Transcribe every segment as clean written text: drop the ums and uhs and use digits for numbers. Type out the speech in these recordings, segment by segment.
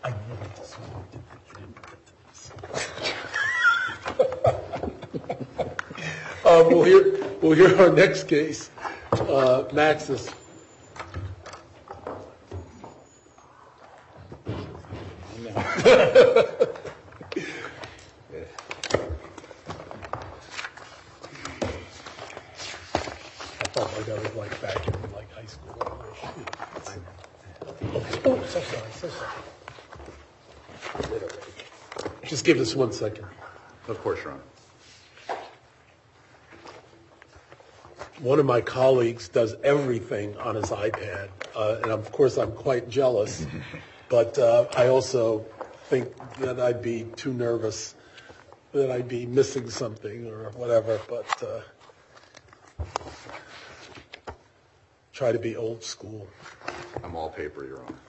I knew this one did, but you didn't get to this. We'll hear our next case. Maxis. I felt like I was like back in like high school. Oh, so sorry. Just give us 1 second. Of course, Your Honor. One of my colleagues does everything on his iPad, and of course I'm quite jealous, but I also think that I'd be too nervous, that I'd be missing something or whatever, but try to be old school. I'm all paper, Your Honor.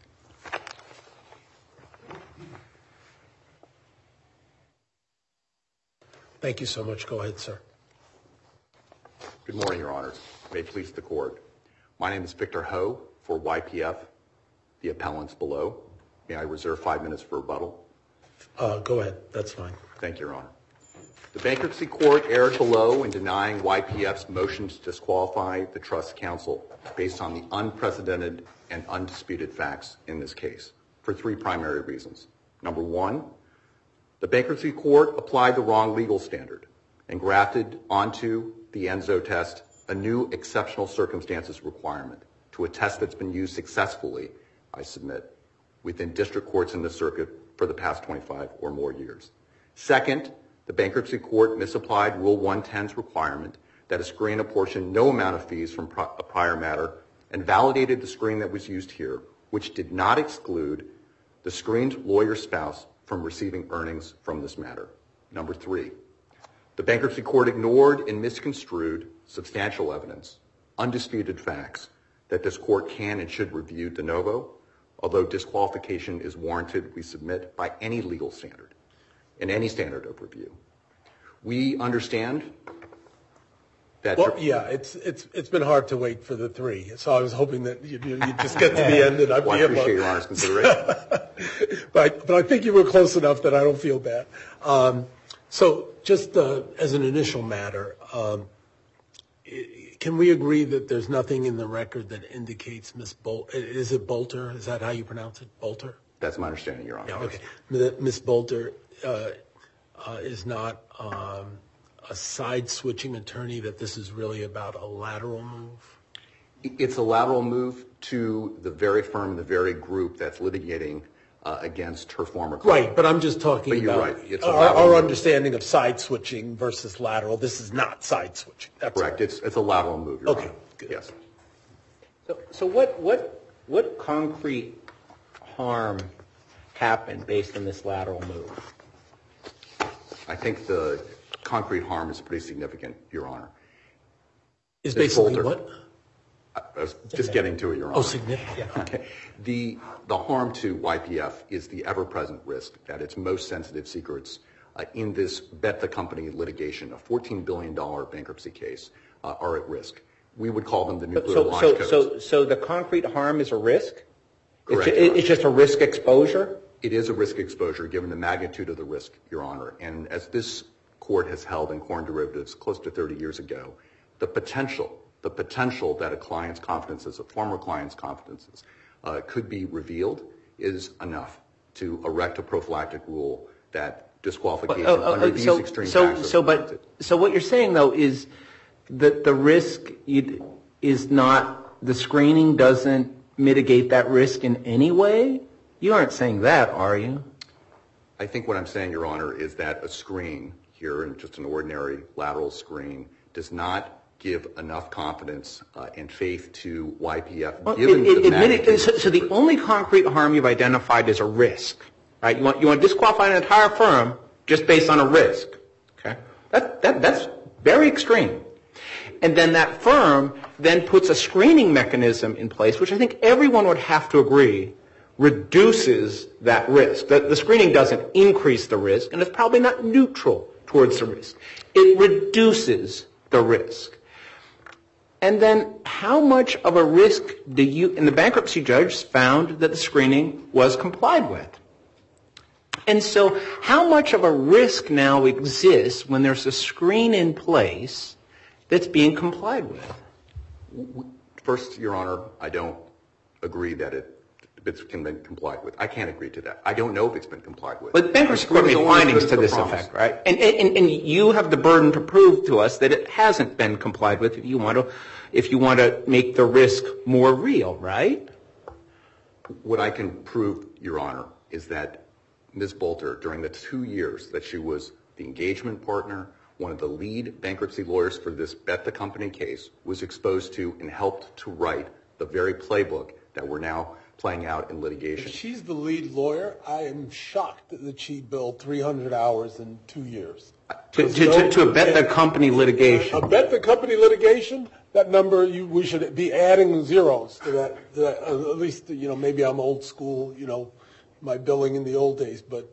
Thank you so much. Go ahead, sir. Good morning, Your Honors. May it please the Court. My name is Victor Ho for YPF, the appellants below. May I reserve 5 minutes for rebuttal? Go ahead. That's fine. Thank you, Your Honor. The Bankruptcy Court erred below in denying YPF's motion to disqualify the Trust Counsel based on the unprecedented and undisputed facts in this case for 3 primary reasons. Number 1, the Bankruptcy Court applied the wrong legal standard and grafted onto the Enzo test a new exceptional circumstances requirement to a test that's been used successfully, I submit, within district courts in the circuit for the past 25 or more years. Second, the Bankruptcy Court misapplied Rule 110's requirement that a screen apportion no amount of fees from a prior matter and validated the screen that was used here, which did not exclude the screened lawyer's spouse from receiving earnings from this matter. Number 3, the Bankruptcy Court ignored and misconstrued substantial evidence, undisputed facts, that this court can and should review de novo, although disqualification is warranted, we submit, by any legal standard and any standard of review. We understand that... Well, yeah, it's been hard to wait for the 3, so I was hoping that you'd just get to the end and I'd be able to... I appreciate Your Honor's consideration. But I think you were close enough that I don't feel bad. So just as an initial matter, can we agree that there's nothing in the record that indicates Ms. Bolter, is it Bolter? Is that how you pronounce it? Bolter? That's my understanding, Your Honor. Yeah, okay. That Ms. Bolter is not a side-switching attorney, that this is really about a lateral move? It's a lateral move to the very firm, the very group that's litigating against her former client. Right, but I'm just talking about right. our understanding of side-switching versus lateral. This is not side-switching. That's correct. It's a lateral move, Your Honor. Good. Yes. So what concrete harm happened based on this lateral move? I think the concrete harm is pretty significant, Your Honor. Is basically what? I was just getting to it, Your Honor. Oh, significant. Yeah. Okay. The harm to YPF is the ever-present risk that its most sensitive secrets in this bet the company litigation, a $14 billion bankruptcy case, are at risk. We would call them the nuclear launch codes. So the concrete harm is a risk? Correct. It's just a risk exposure? It is a risk exposure given the magnitude of the risk, Your Honor. And as this court has held in corn derivatives close to 30 years ago, the potential that a client's confidences, a former client's confidences, could be revealed is enough to erect a prophylactic rule that disqualification under these extreme facts are warranted. So what you're saying, though, is that the risk is not, the screening doesn't mitigate that risk in any way? You aren't saying that, are you? I think what I'm saying, Your Honor, is that a screen here, and just an ordinary lateral screen, does not give enough confidence and faith to YPF. Given the magnitude. So the only concrete harm you've identified is a risk, right? You want to disqualify an entire firm just based on a risk, okay? That's very extreme. And then that firm then puts a screening mechanism in place, which I think everyone would have to agree reduces that risk. The screening doesn't increase the risk, and it's probably not neutral towards the risk. It reduces the risk. And then how much of a risk and the bankruptcy judge found that the screening was complied with. And so how much of a risk now exists when there's a screen in place that's being complied with? First, Your Honor, I don't agree that it's been complied with. I can't agree to that. I don't know if it's been complied with. But the bankruptcy court made findings to this effect, right? And you have the burden to prove to us that it hasn't been complied with if you want to make the risk more real, right? What I can prove, Your Honor, is that Ms. Bolter, during the 2 years that she was the engagement partner, one of the lead bankruptcy lawyers for this Bet the Company case, was exposed to and helped to write the very playbook that we're now playing out in litigation. If she's the lead lawyer, I am shocked that she billed 300 hours in 2 years. To a Bet the Company litigation. A Bet the Company litigation, that number, we should be adding zeros to that. At least, maybe I'm old school, my billing in the old days, but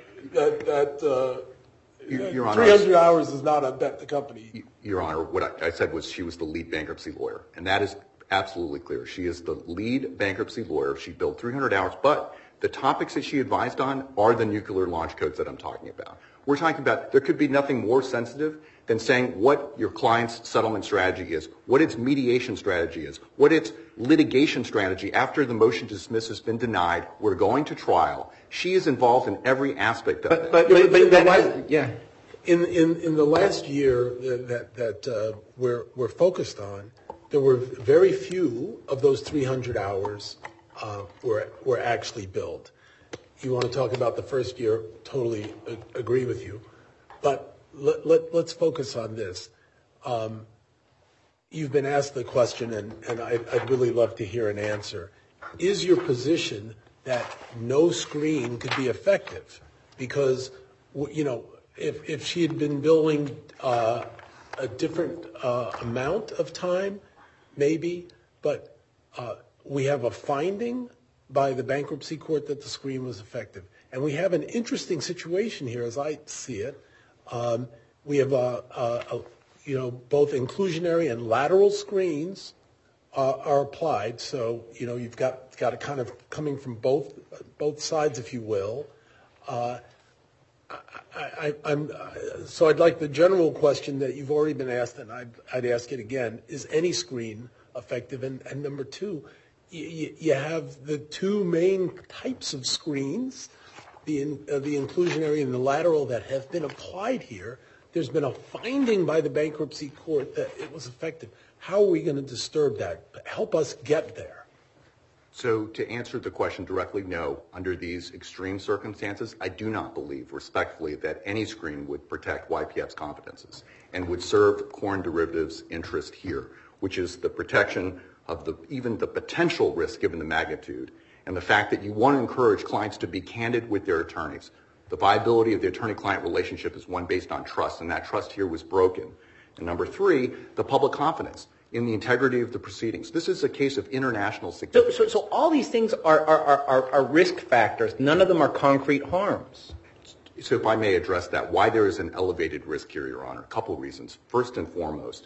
Your Honor, 300 hours is not a Bet the Company. Your Honor, what I said was she was the lead bankruptcy lawyer, and that is absolutely clear. She is the lead bankruptcy lawyer. She billed 300 hours, but the topics that she advised on are the nuclear launch codes that I'm talking about. We're talking about there could be nothing more sensitive than saying what your client's settlement strategy is, what its mediation strategy is, what its litigation strategy after the motion to dismiss has been denied, we're going to trial. She is involved in every aspect of it. But yeah. In the last year that we're focused on, there were very few of those 300 hours were actually billed. You want to talk about the first year, totally agree with you. But let's focus on this. You've been asked the question, and I'd really love to hear an answer. Is your position that no screen could be effective? Because, if she had been billing a different amount of time, maybe, but we have a finding by the bankruptcy court that the screen was effective. And we have an interesting situation here, as I see it. We have, both inclusionary and lateral screens are applied. So, you've got it kind of coming from both sides, if you will. So I'd like the general question that you've already been asked, and I'd ask it again: is any screen effective? And number two, you have the two main types of screens, the inclusionary and the lateral, that have been applied here. There's been a finding by the bankruptcy court that it was effective. How are we going to disturb that? Help us get there. So to answer the question directly, no. Under these extreme circumstances, I do not believe, respectfully, that any screen would protect YPF's competences and would serve Corn Derivatives' interest here, which is the protection of even the potential risk given the magnitude, and the fact that you want to encourage clients to be candid with their attorneys. The viability of the attorney-client relationship is one based on trust, and that trust here was broken. And number three, the public confidence in the integrity of the proceedings. This is a case of international significance. So all these things are risk factors. None of them are concrete harms. So if I may address that, why there is an elevated risk here, Your Honor, a couple of reasons. First and foremost,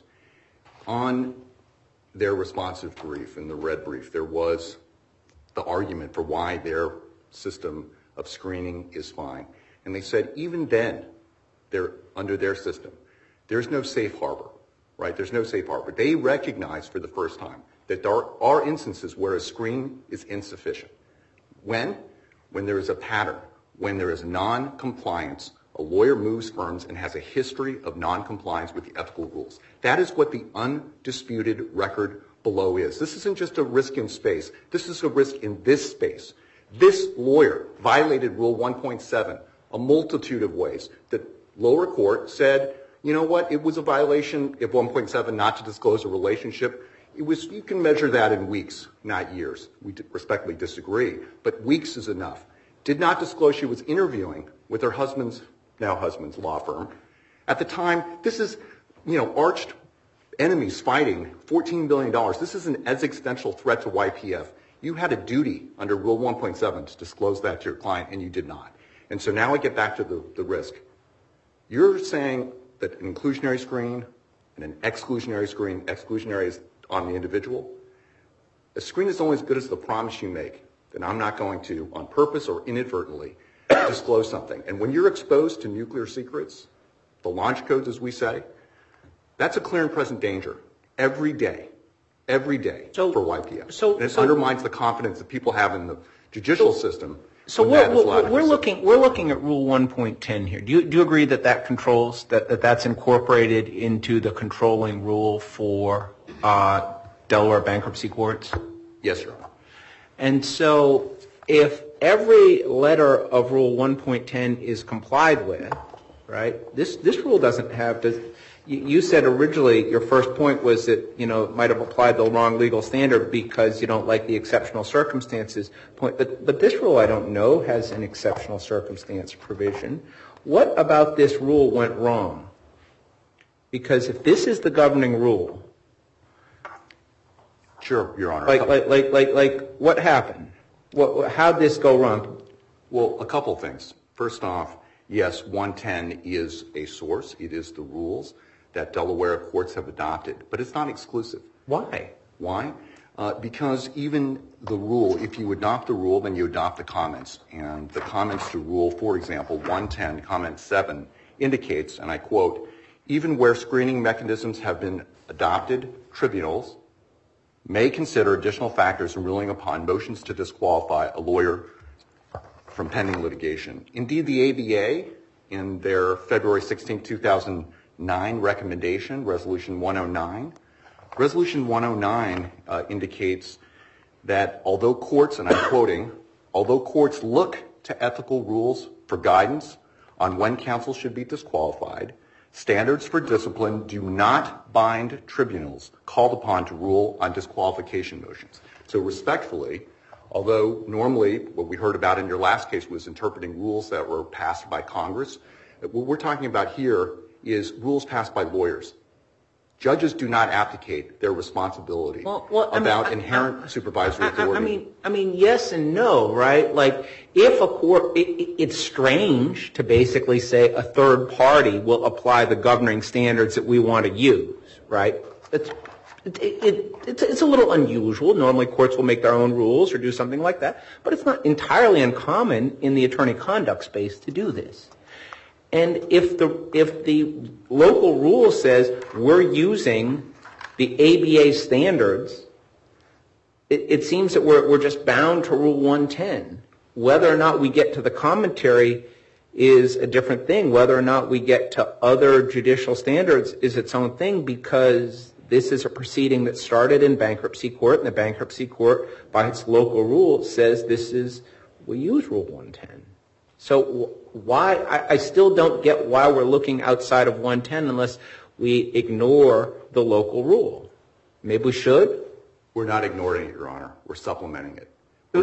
on their responsive brief, in the red brief, there was the argument for why their system of screening is fine. And they said even then, under their system, there's no safe harbor, right? There's no safe harbor. They recognize for the first time that there are instances where a screen is insufficient. When there is a pattern, when there is non-compliance, a lawyer moves firms and has a history of non-compliance with the ethical rules. That is what the undisputed record below is. This isn't just a risk in space. This is a risk in this space. This lawyer violated Rule 1.7 a multitude of ways. The lower court said, you know what, it was a violation of 1.7 not to disclose a relationship. You can measure that in weeks, not years. We respectfully disagree, but weeks is enough. Did not disclose she was interviewing with her now husband's law firm. At the time, this is, arched enemies fighting $14 billion. This is an existential threat to YPF. You had a duty under Rule 1.7 to disclose that to your client, and you did not. And so now I get back to the risk. You're saying that an inclusionary screen and an exclusionary screen, exclusionary is on the individual. A screen is only as good as the promise you make. And I'm not going to, on purpose or inadvertently, disclose something. And when you're exposed to nuclear secrets, the launch codes, as we say, that's a clear and present danger every day for YPF. And it undermines the confidence that people have in the judicial system. So we're looking at Rule 1.10 here. Do you agree that controls, that's incorporated into the controlling rule for Delaware bankruptcy courts? Yes, Your Honor. And so if every letter of Rule 1.10 is complied with, right, this rule doesn't have to. You said originally your first point was that, it might have applied the wrong legal standard because you don't like the exceptional circumstances point. But this rule, I don't know, has an exceptional circumstance provision. What about this rule went wrong? Because if this is the governing rule. Sure, Your Honor. Like what happened? How'd this go wrong? Well, a couple things. First off, yes, 110 is a source. It is the rules that Delaware courts have adopted, but it's not exclusive. Why? Why? Because even the rule, if you adopt the rule, then you adopt the comments. And the comments to rule, for example, 110, comment 7, indicates, and I quote, even where screening mechanisms have been adopted, tribunals may consider additional factors in ruling upon motions to disqualify a lawyer from pending litigation. Indeed, the ABA, in their February 16, 2009 recommendation, Resolution 109, Resolution 109 indicates that although courts, and I'm quoting, although courts look to ethical rules for guidance on when counsel should be disqualified, standards for discipline do not bind tribunals called upon to rule on disqualification motions. So respectfully, although normally what we heard about in your last case was interpreting rules that were passed by Congress, what we're talking about here is rules passed by lawyers. Judges do not abdicate their responsibility about inherent supervisory authority. I mean, yes and no, right? Like, if a court, it's strange to basically say a third party will apply the governing standards that we want to use, right? It's a little unusual. Normally, courts will make their own rules or do something like that, but it's not entirely uncommon in the attorney conduct space to do this. And if the local rule says we're using the ABA standards, it seems that we're just bound to Rule 110. Whether or not we get to the commentary is a different thing. Whether or not we get to other judicial standards is its own thing, because this is a proceeding that started in bankruptcy court, and the bankruptcy court, by its local rule, says we use Rule 110. So why, I still don't get why we're looking outside of 110 unless we ignore the local rule. Maybe we should? We're not ignoring it, Your Honor. We're supplementing it.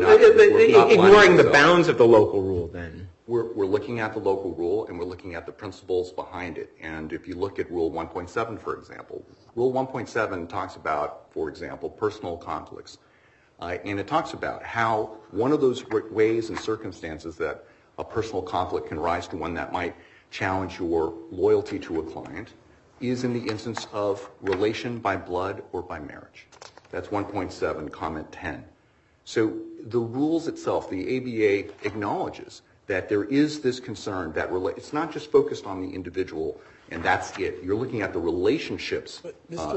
Ignoring the bounds of the local rule, then. We're looking at the local rule, and we're looking at the principles behind it. And if you look at Rule 1.7, for example, Rule 1.7 talks about, for example, personal conflicts. And it talks about how one of those ways and circumstances that a personal conflict can rise to one that might challenge your loyalty to a client is in the instance of relation by blood or by marriage. That's 1.7, comment 10. So the rules itself, the ABA acknowledges that there is this concern that it's not just focused on the individual and that's it. You're looking at the relationships. But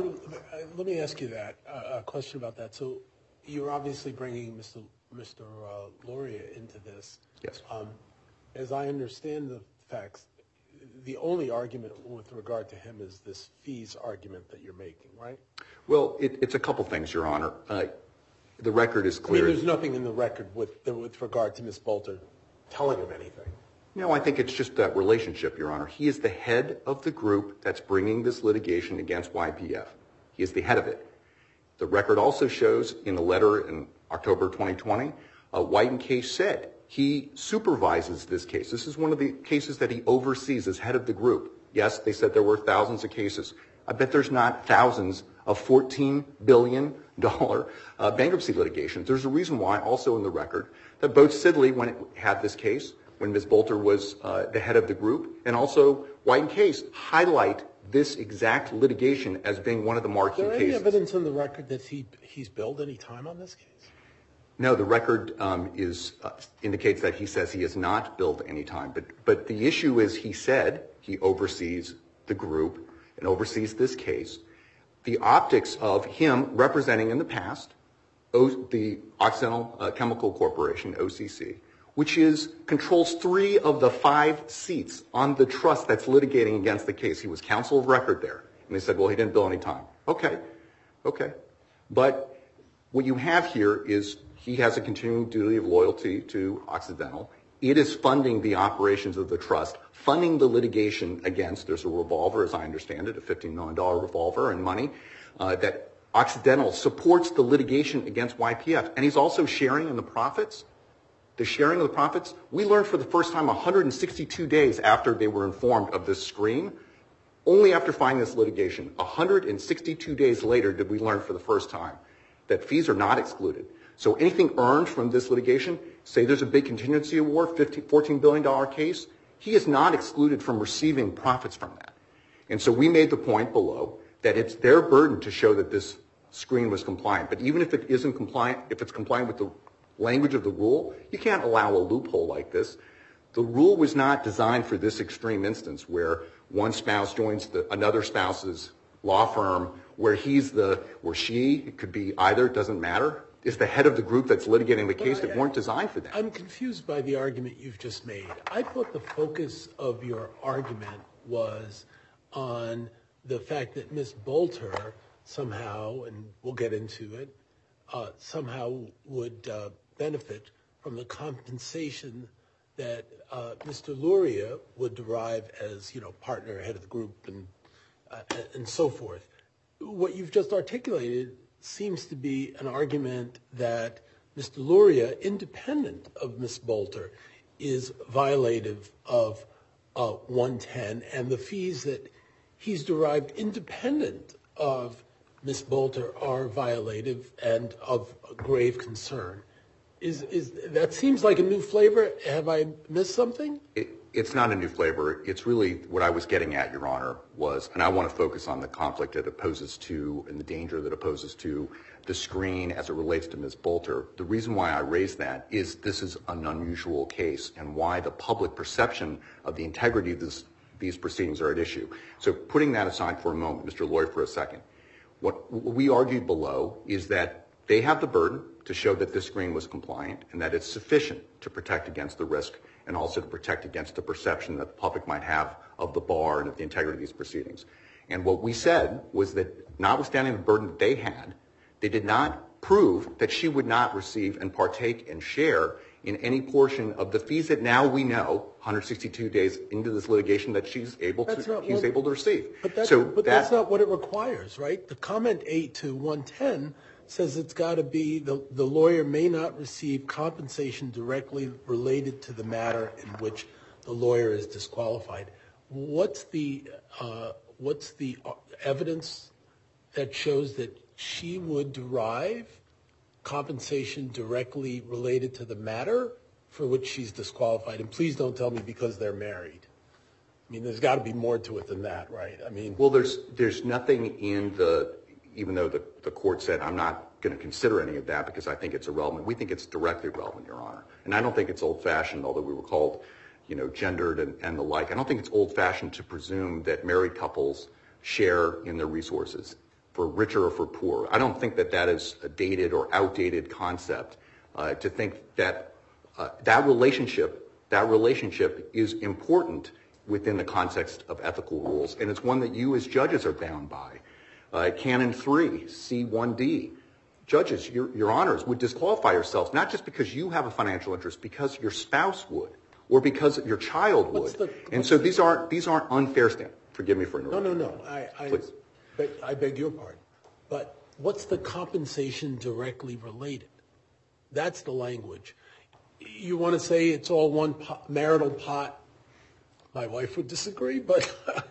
let me ask you a question about that. So you're obviously bringing Mr. Loria into this. Yes. As I understand the facts, the only argument with regard to him is this fees argument that you're making, right? Well, it's a couple things, Your Honor. The record is clear. I mean, there's nothing in the record with regard to Ms. Bolter telling him anything. No, I think it's just that relationship, Your Honor. He is the head of the group that's bringing this litigation against YPF. He is the head of it. The record also shows in a letter in October 2020, White and Case said he supervises this case. This is one of the cases that he oversees as head of the group. Yes, they said there were thousands of cases. I bet there's not thousands of $14 billion bankruptcy litigations. There's a reason why, also in the record, that both Sidley, when it had this case, when Ms. Bolter was the head of the group, and also White and Case highlight this exact litigation as being one of the marquee Is there cases. any evidence in the record that he's billed any time on this case? No, the record indicates that he says he has not billed any time. But the issue is he said he oversees the group and oversees this case. The optics of him representing in the past the Occidental Chemical Corporation, OCC, which controls 3 of the 5 seats on the trust that's litigating against the case. He was counsel of record there. And they said, well, he didn't bill any time. Okay. But what you have here is he has a continuing duty of loyalty to Occidental. It is funding the operations of the trust, funding the litigation against, there's a revolver, as I understand it, a $15 million revolver and money, that Occidental supports the litigation against YPF. And he's also sharing in the profits. The sharing of the profits, we learned for the first time 162 days after they were informed of this screen. Only after filing this litigation, 162 days later did we learn for the first time that fees are not excluded. So anything earned from this litigation, say there's a big contingency award, $14 billion case, he is not excluded from receiving profits from that. And so we made the point below that it's their burden to show that this screen was compliant. But even if it isn't compliant, if it's compliant with the language of the rule, you can't allow a loophole like this. The rule was not designed for this extreme instance where one spouse joins another spouse's law firm, where she, it could be either, it doesn't matter, is the head of the group that's litigating the case that weren't designed for that. I'm confused by the argument you've just made. I thought the focus of your argument was on the fact that Ms. Bolter somehow, and we'll get into it, somehow would benefit from the compensation that Mr. Luria would derive as, partner, head of the group, and so forth. What you've just articulated seems to be an argument that Mr. Luria, independent of Ms. Bolter, is violative of 110, and the fees that he's derived independent of Ms. Bolter are violative and of grave concern. That seems like a new flavor. Have I missed something? It's not a new flavor. It's really what I was getting at, Your Honor, was, and I want to focus on the conflict that opposes to and the danger that opposes to the screen as it relates to Ms. Bolter. The reason why I raised that is this is an unusual case and why the public perception of the integrity of these proceedings are at issue. So putting that aside for a moment, Mr. Lloyd, for a second, what we argued below is that they have the burden to show that this screen was compliant and that it's sufficient to protect against the risk and also to protect against the perception that the public might have of the bar and of the integrity of these proceedings. And what we said was that notwithstanding the burden that they had, they did not prove that she would not receive and partake and share in any portion of the fees that now we know, 162 days into this litigation, that she's able to receive. But that's not what it requires, right? The comment 8 to 110 says it's got to be the lawyer may not receive compensation directly related to the matter in which the lawyer is disqualified. What's the evidence that shows that she would derive compensation directly related to the matter for which she's disqualified? And please don't tell me because they're married. I mean, there's got to be more to it than that, right? I mean, well, there's nothing in even though the court said I'm not going to consider any of that because I think it's irrelevant. We think it's directly relevant, Your Honor. And I don't think it's old-fashioned, although we were called, gendered and the like. I don't think it's old-fashioned to presume that married couples share in their resources for richer or for poor. I don't think that is a dated or outdated concept to think that that relationship is important within the context of ethical rules, and it's one that you as judges are bound by. Canon 3, C1D, judges, your honors, would disqualify yourselves, not just because you have a financial interest, because your spouse would, or because your child would. And so these aren't unfair standards. Forgive me for interrupting. No. Please. I beg your pardon. But what's the compensation directly related? That's the language. You want to say it's all one marital pot? My wife would disagree, but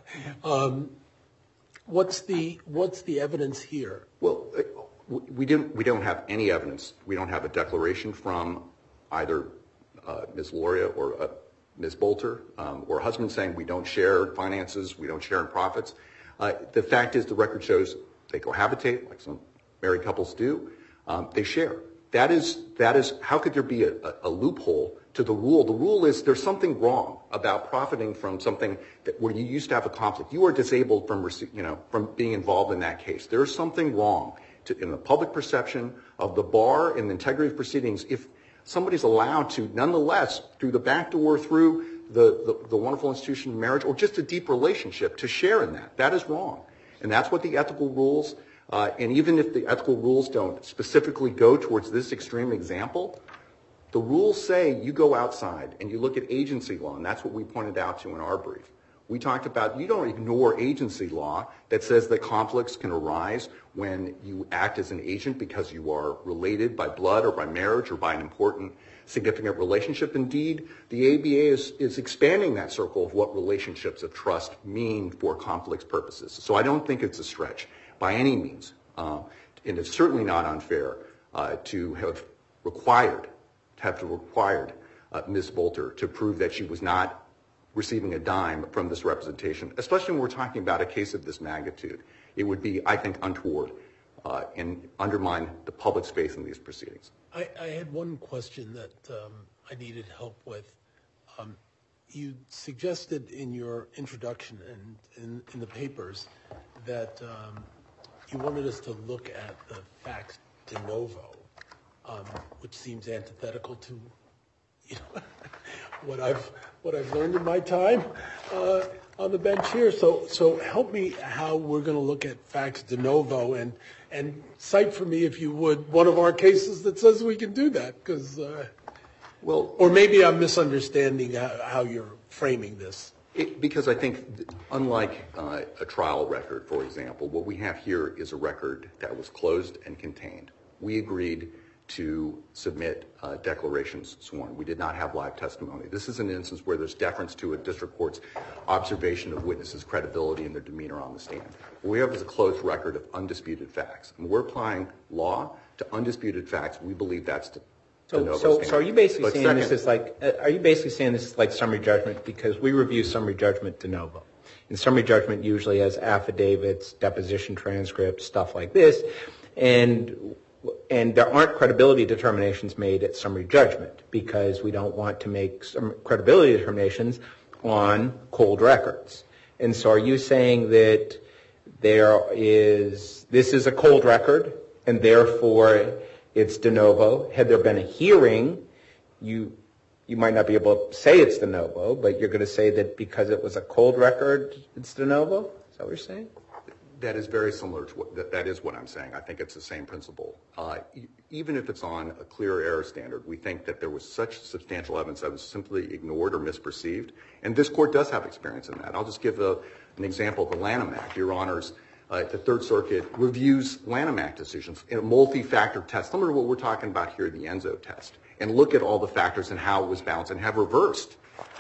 what's the evidence here? Well, we don't have any evidence. We don't have a declaration from either Ms. Loria or Ms. Bolter or her husband saying we don't share finances, we don't share in profits. The fact is the record shows they cohabitate, like some married couples do. They share. That is. How could there be a loophole to the rule? The rule is there's something wrong about profiting from something where you used to have a conflict. You are disabled from being involved in that case. There is something wrong in the public perception of the bar and the integrity of proceedings if somebody's allowed to, nonetheless, through the back door, through the wonderful institution of marriage, or just a deep relationship, to share in that. That is wrong. And that's what the ethical rules, and even if the ethical rules don't specifically go towards this extreme example, the rules say you go outside and you look at agency law, and that's what we pointed out to in our brief. We talked about you don't ignore agency law that says that conflicts can arise when you act as an agent because you are related by blood or by marriage or by an important, significant relationship. Indeed, the ABA is expanding that circle of what relationships of trust mean for conflicts purposes. So I don't think it's a stretch by any means. And it's certainly not unfair to have required Ms. Bolter to prove that she was not receiving a dime from this representation, especially when we're talking about a case of this magnitude. It would be, I think, untoward and undermine the public's faith in these proceedings. I had one question that I needed help with. You suggested in your introduction and in the papers that you wanted us to look at the facts de novo, which seems antithetical to what I've learned in my time on the bench here. So help me how we're going to look at facts de novo and cite for me, if you would, one of our cases that says we can do that, because or maybe I'm misunderstanding how you're framing this. Because I think, unlike a trial record, for example, what we have here is a record that was closed and contained. We agreed to submit declarations sworn. We did not have live testimony. This is an instance where there's deference to a district court's observation of witnesses' credibility and their demeanor on the stand. What we have is a closed record of undisputed facts. And we're applying law to undisputed facts. We believe that's de novo standard. So are you basically saying this is like? Are you basically saying this is like summary judgment? Because we review summary judgment de novo. And summary judgment usually has affidavits, deposition transcripts, stuff like this, and there aren't credibility determinations made at summary judgment because we don't want to make some credibility determinations on cold records. And so are you saying that this is a cold record and therefore it's de novo? Had there been a hearing, you might not be able to say it's de novo, but you're going to say that because it was a cold record, it's de novo? Is that what you're saying? That is very similar to that is what I'm saying. I think it's the same principle. Even if it's on a clear error standard, we think that there was such substantial evidence that was simply ignored or misperceived. And this court does have experience in that. I'll just give an example of the Lanham Act. Your Honors, the Third Circuit reviews Lanham Act decisions in a multi-factor test, similar to what we're talking about here, the Enzo test, and look at all the factors and how it was balanced and have reversed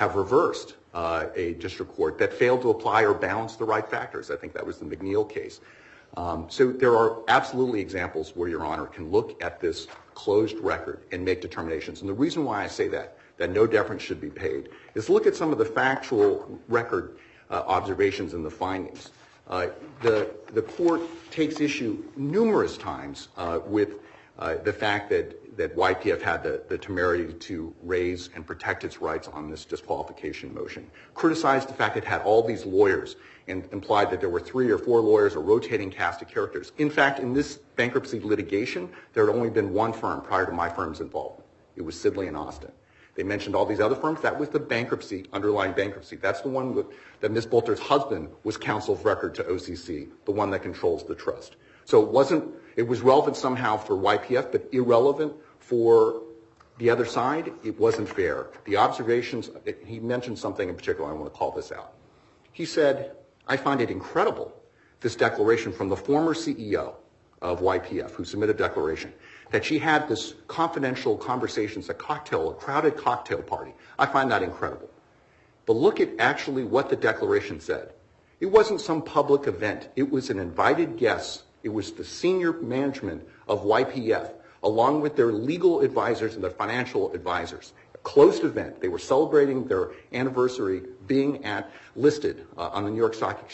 a district court that failed to apply or balance the right factors. I think that was the McNeil case. So there are absolutely examples where Your Honor can look at this closed record and make determinations. And the reason why I say that no deference should be paid, is look at some of the factual record observations and the findings. The court takes issue numerous times with the fact that YPF had the temerity to raise and protect its rights on this disqualification motion, criticized the fact it had all these lawyers and implied that there were 3 or 4 lawyers, a rotating cast of characters. In fact, in this bankruptcy litigation, there had only been one firm prior to my firm's involvement. It was Sidley and Austin. They mentioned all these other firms. That was the bankruptcy, underlying bankruptcy. That's the one that Ms. Bolter's husband was counsel of record to OCC, the one that controls the trust. So it was relevant somehow for YPF, but irrelevant for the other side. It wasn't fair. The observations, he mentioned something in particular, I want to call this out. He said, I find it incredible, this declaration from the former CEO of YPF, who submitted a declaration, that she had this confidential conversations, a crowded cocktail party. I find that incredible. But look at actually what the declaration said. It wasn't some public event. It was an invited guest. It was the senior management of YPF, along with their legal advisors and their financial advisors. A closed event. They were celebrating their anniversary being listed on the New York Stock Exchange.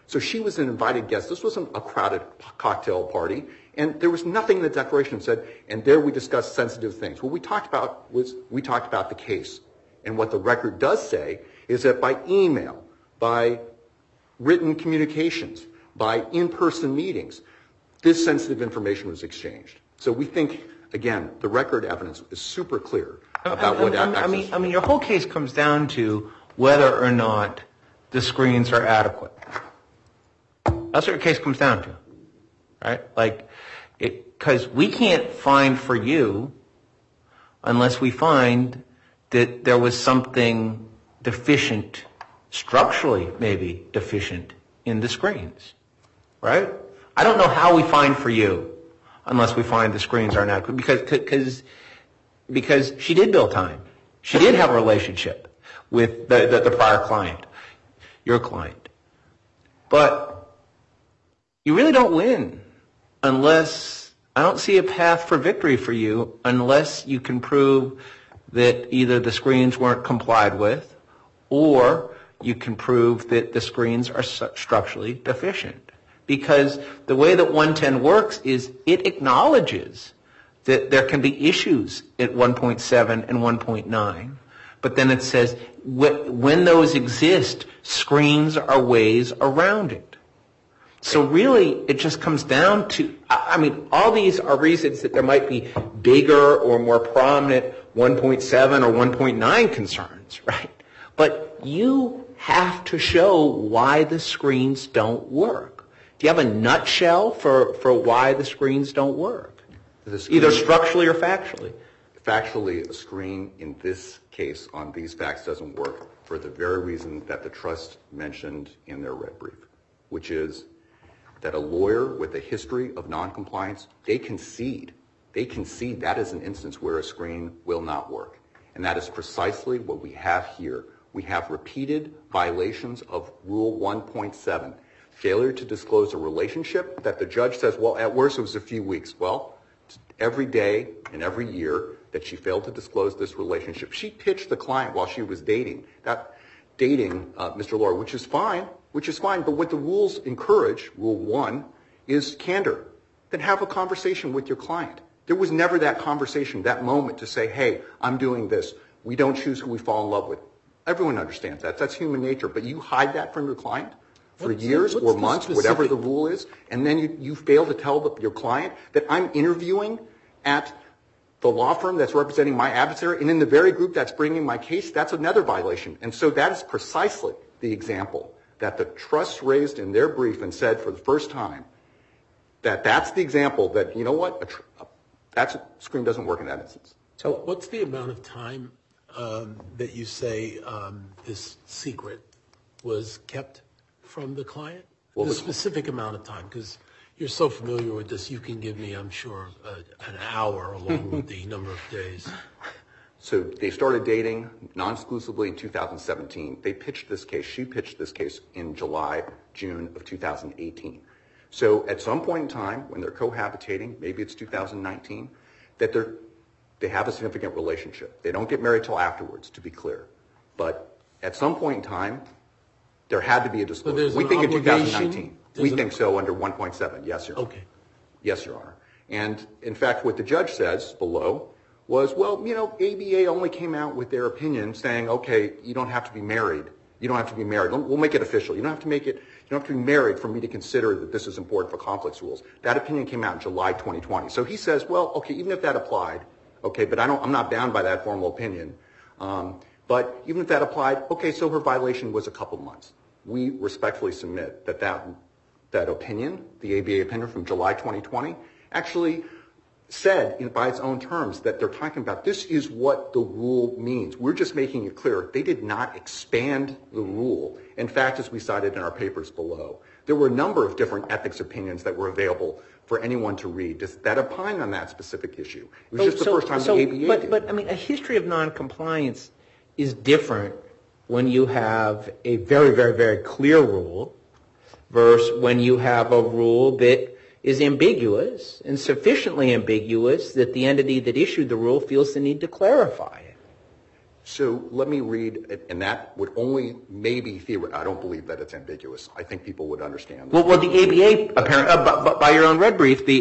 So she was an invited guest. This wasn't a crowded cocktail party. And there was nothing in the declaration that said, and there we discussed sensitive things. What we talked about was the case. And what the record does say is that by email, by written communications, by in-person meetings, this sensitive information was exchanged. So we think, again, the record evidence is super clear about what access. I mean, your whole case comes down to whether or not the screens are adequate. That's what your case comes down to, right? Like, because we can't find for you unless we find that there was something deficient, structurally maybe deficient, in the screens, right? I don't know how we find for you unless we find the screens are inadequate, because she did bill time. She did have a relationship with the prior client, your client. But you really don't win unless, I don't see a path for victory for you unless you can prove that either the screens weren't complied with or you can prove that the screens are structurally deficient. Because the way that 110 works is it acknowledges that there can be issues at 1.7 and 1.9, but then it says when those exist, screens are ways around it. So really, it just comes down to, I mean, all these are reasons that there might be bigger or more prominent 1.7 or 1.9 concerns, right? But you have to show why the screens don't work. Do you have a nutshell for why the screens don't work? Either structurally or factually. Factually, a screen in this case on these facts doesn't work for the very reason that the trust mentioned in their red brief, which is that a lawyer with a history of noncompliance, they concede that is an instance where a screen will not work. And that is precisely what we have here. We have repeated violations of Rule 1.7, failure to disclose a relationship that the judge says, well, at worst it was a few weeks. Well, every day and every year that she failed to disclose this relationship, she pitched the client while she was dating Mr. Lohr, which is fine. But what the rules encourage, Rule 1, is candor. Then have a conversation with your client. There was never that conversation, that moment to say, hey, I'm doing this. We don't choose who we fall in love with. Everyone understands that. That's human nature. But you hide that from your client for years or months, whatever the rule is, and then you fail to tell your client that I'm interviewing at the law firm that's representing my adversary, and in the very group that's bringing my case, that's another violation. And so that is precisely the example that the trust raised in their brief and said for the first time that that's the example that, you know what, that screen doesn't work in that instance. So what's the amount of time that you say this secret was kept from the client? Well, the specific amount of time, because you're so familiar with this, you can give me, I'm sure, an hour along with the number of days. So they started dating non-exclusively in 2017. They pitched this case. She pitched this case in June of 2018. So at some point in time when they're cohabitating, maybe it's 2019, that they have a significant relationship. They don't get married till afterwards, to be clear. But at some point in time, there had to be a disclosure. We think in 2019. We think so under 1.7. Yes, Your Honor. Okay. Yes, Your Honor. And in fact, what the judge says below was, well, you know, ABA only came out with their opinion saying, okay, you don't have to be married. You don't have to be married. We'll make it official. You don't have to make it. You don't have to be married for me to consider that this is important for conflicts rules. That opinion came out in July 2020. So he says, well, okay, even if that applied, okay, but I'm not bound by that formal opinion. But even if that applied, okay, so her violation was a couple months. We respectfully submit that opinion, the ABA opinion from July 2020, actually said by its own terms that they're talking about this is what the rule means. We're just making it clear. They did not expand the rule. In fact, as we cited in our papers below, there were a number of different ethics opinions that were available for anyone to read that opine on that specific issue. It was just the first time the ABA did. But I mean, a history of noncompliance is different when you have a very, very, very clear rule versus when you have a rule that is ambiguous and sufficiently ambiguous that the entity that issued the rule feels the need to clarify it. So let me read, and that would only maybe I don't believe that it's ambiguous. I think people would understand. Well, the ABA, apparently, by your own red brief, the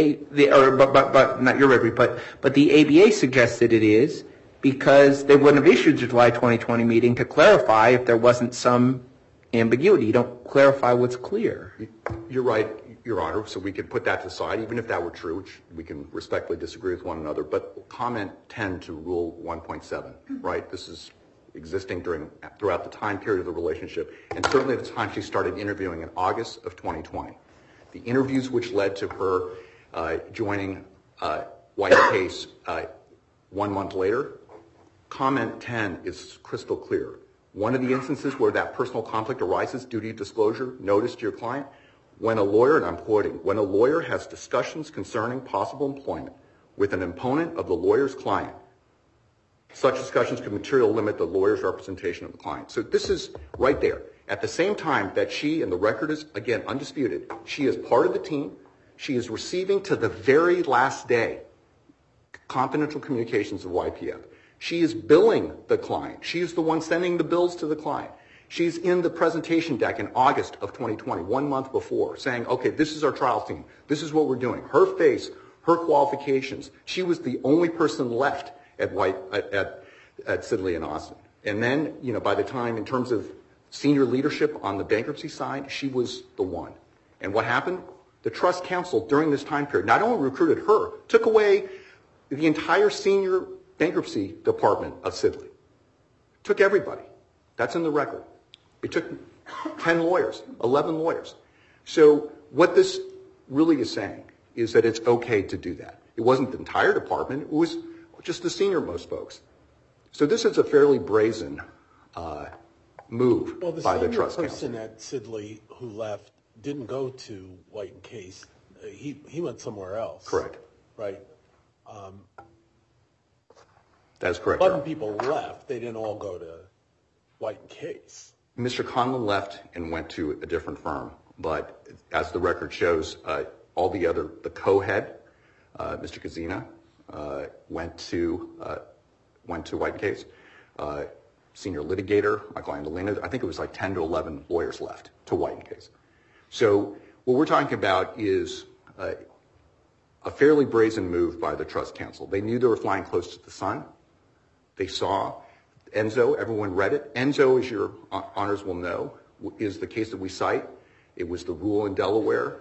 ABA, not your red brief, but the ABA suggested it is because they wouldn't have issued the July 2020 meeting to clarify if there wasn't some ambiguity. You don't clarify what's clear. You're right, Your Honor, so we could put that to the side, even if that were true, which we can respectfully disagree with one another. But comment 10 to Rule 1.7, right? This is existing throughout the time period of the relationship, and certainly at the time she started interviewing in August of 2020. The interviews which led to her joining White Case 1 month later, comment 10 is crystal clear. One of the instances where that personal conflict arises, duty of disclosure, notice to your client, when a lawyer, and I'm quoting, when a lawyer has discussions concerning possible employment with an opponent of the lawyer's client, such discussions could materially limit the lawyer's representation of the client. So this is right there. At the same time that she, and the record is, again, undisputed, she is part of the team. She is receiving to the very last day confidential communications of YPF. She is billing the client. She is the one sending the bills to the client. She's in the presentation deck in August of 2020, 1 month before, saying, okay, this is our trial team. This is what we're doing. Her face, her qualifications. She was the only person left at Sidley and Austin. And then, by the time, in terms of senior leadership on the bankruptcy side, she was the one. And what happened? The trust counsel during this time period not only recruited her, took away the entire senior bankruptcy department of Sidley. Took everybody. That's in the record. It took 10 lawyers, 11 lawyers. So what this really is saying is that it's okay to do that. It wasn't the entire department. It was just the senior-most folks. So this is a fairly brazen move by the trust counsel. Well, the senior person at Sidley who left didn't go to White and Case. He went somewhere else. Correct. Right. That's correct. 11 people left. They didn't all go to White and Case. Mr. Conlon left and went to a different firm. But as the record shows, the co-head, Mr. Kazina, went to White and Case. Senior litigator, Michael Andolina, I think it was like 10 to 11 lawyers left to White and Case. So what we're talking about is a fairly brazen move by the trust counsel. They knew they were flying close to the sun. They saw Enzo. Everyone read it. Enzo, as your honors will know, is the case that we cite. It was the rule in Delaware.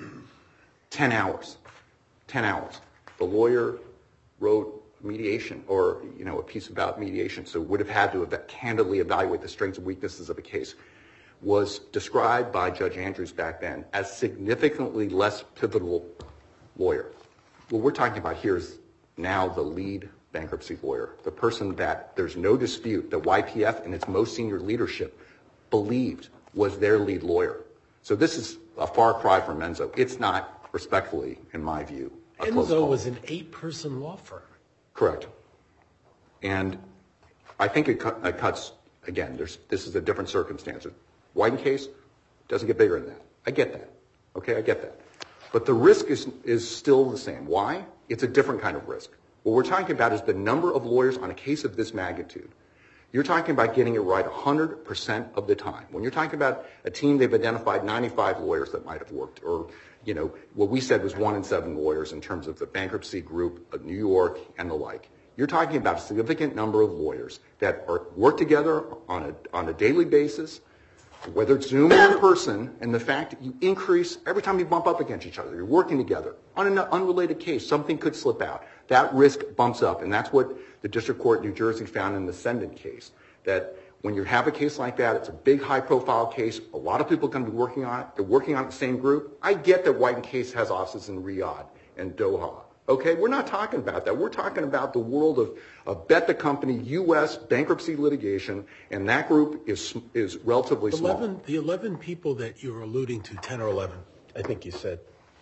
10 hours. 10 hours. The lawyer wrote mediation or, a piece about mediation, so would have had to candidly evaluate the strengths and weaknesses of a case, was described by Judge Andrews back then as significantly less pivotal lawyer. What we're talking about here is now the lead bankruptcy lawyer, the person that there's no dispute that YPF and its most senior leadership believed was their lead lawyer. So this is a far cry from Enzo. It's not, respectfully, in my view, a close call. Enzo was an 8-person law firm. Correct. And I think it cuts, again, this is a different circumstance. White and Case doesn't get bigger than that. I get that. Okay, I get that. But the risk is still the same. Why? It's a different kind of risk. What we're talking about is the number of lawyers on a case of this magnitude. You're talking about getting it right 100% of the time. When you're talking about a team, they've identified 95 lawyers that might have worked, or, what we said was 1 in 7 lawyers in terms of the bankruptcy group of New York and the like. You're talking about a significant number of lawyers that work together on a daily basis, whether it's Zoom or in person, and the fact that you increase every time you bump up against each other. You're working together. On an unrelated case, something could slip out. That risk bumps up, and that's what the District Court in New Jersey found in the Sendon case, that when you have a case like that, it's a big, high-profile case. A lot of people are going to be working on it. They're working on the same group. I get that White and Case has offices in Riyadh and Doha. Okay, we're not talking about that. We're talking about the world of Bet the Company, U.S. bankruptcy litigation, and that group is relatively small. The 11 people that you're alluding to, 10 or 11, I think you said,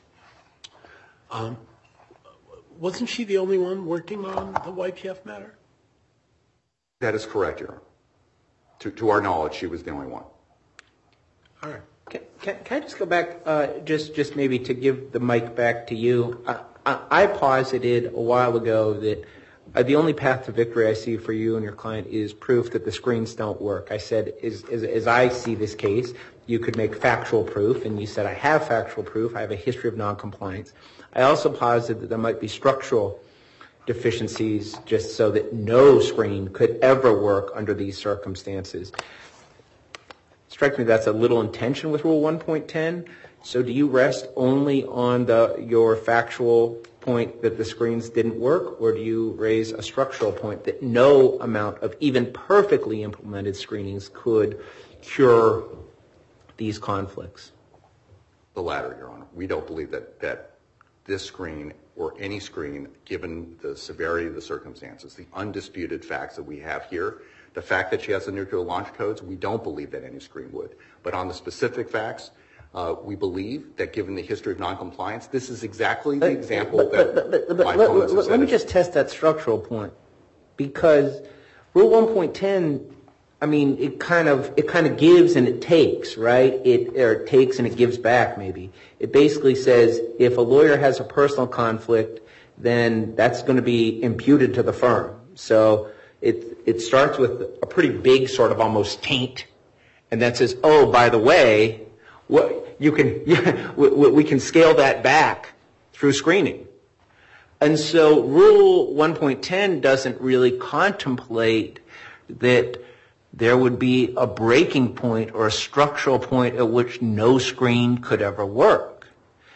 wasn't she the only one working on the YPF matter? That is correct, Your Honor. To our knowledge, she was the only one. All right. Can I just go back, just maybe to give the mic back to you? I posited a while ago that The only path to victory I see for you and your client is proof that the screens don't work. I said, as I see this case, you could make factual proof, and you said, I have factual proof. I have a history of noncompliance. I also posited that there might be structural deficiencies just so that no screen could ever work under these circumstances. It strikes me that's a little in tension with Rule 1.10. So do you rest only on your factual point that the screens didn't work, or do you raise a structural point that no amount of even perfectly implemented screenings could cure these conflicts? The latter, Your Honor. We don't believe that this screen or any screen, given the severity of the circumstances, the undisputed facts that we have here, the fact that she has the nuclear launch codes, we don't believe that any screen would. But on the specific facts, we believe that given the history of noncompliance, this is exactly the example that my opponents have said. Let me just test that structural point, because Rule 1.10, I mean, it kind of gives and it takes, right? It takes and it gives back, maybe. It basically says if a lawyer has a personal conflict, then that's going to be imputed to the firm. So it starts with a pretty big sort of almost taint, and that says, oh, by the way, we can scale that back through screening. And so Rule 1.10 doesn't really contemplate that there would be a breaking point or a structural point at which no screen could ever work.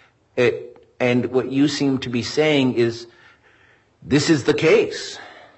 And what you seem to be saying is this is the case.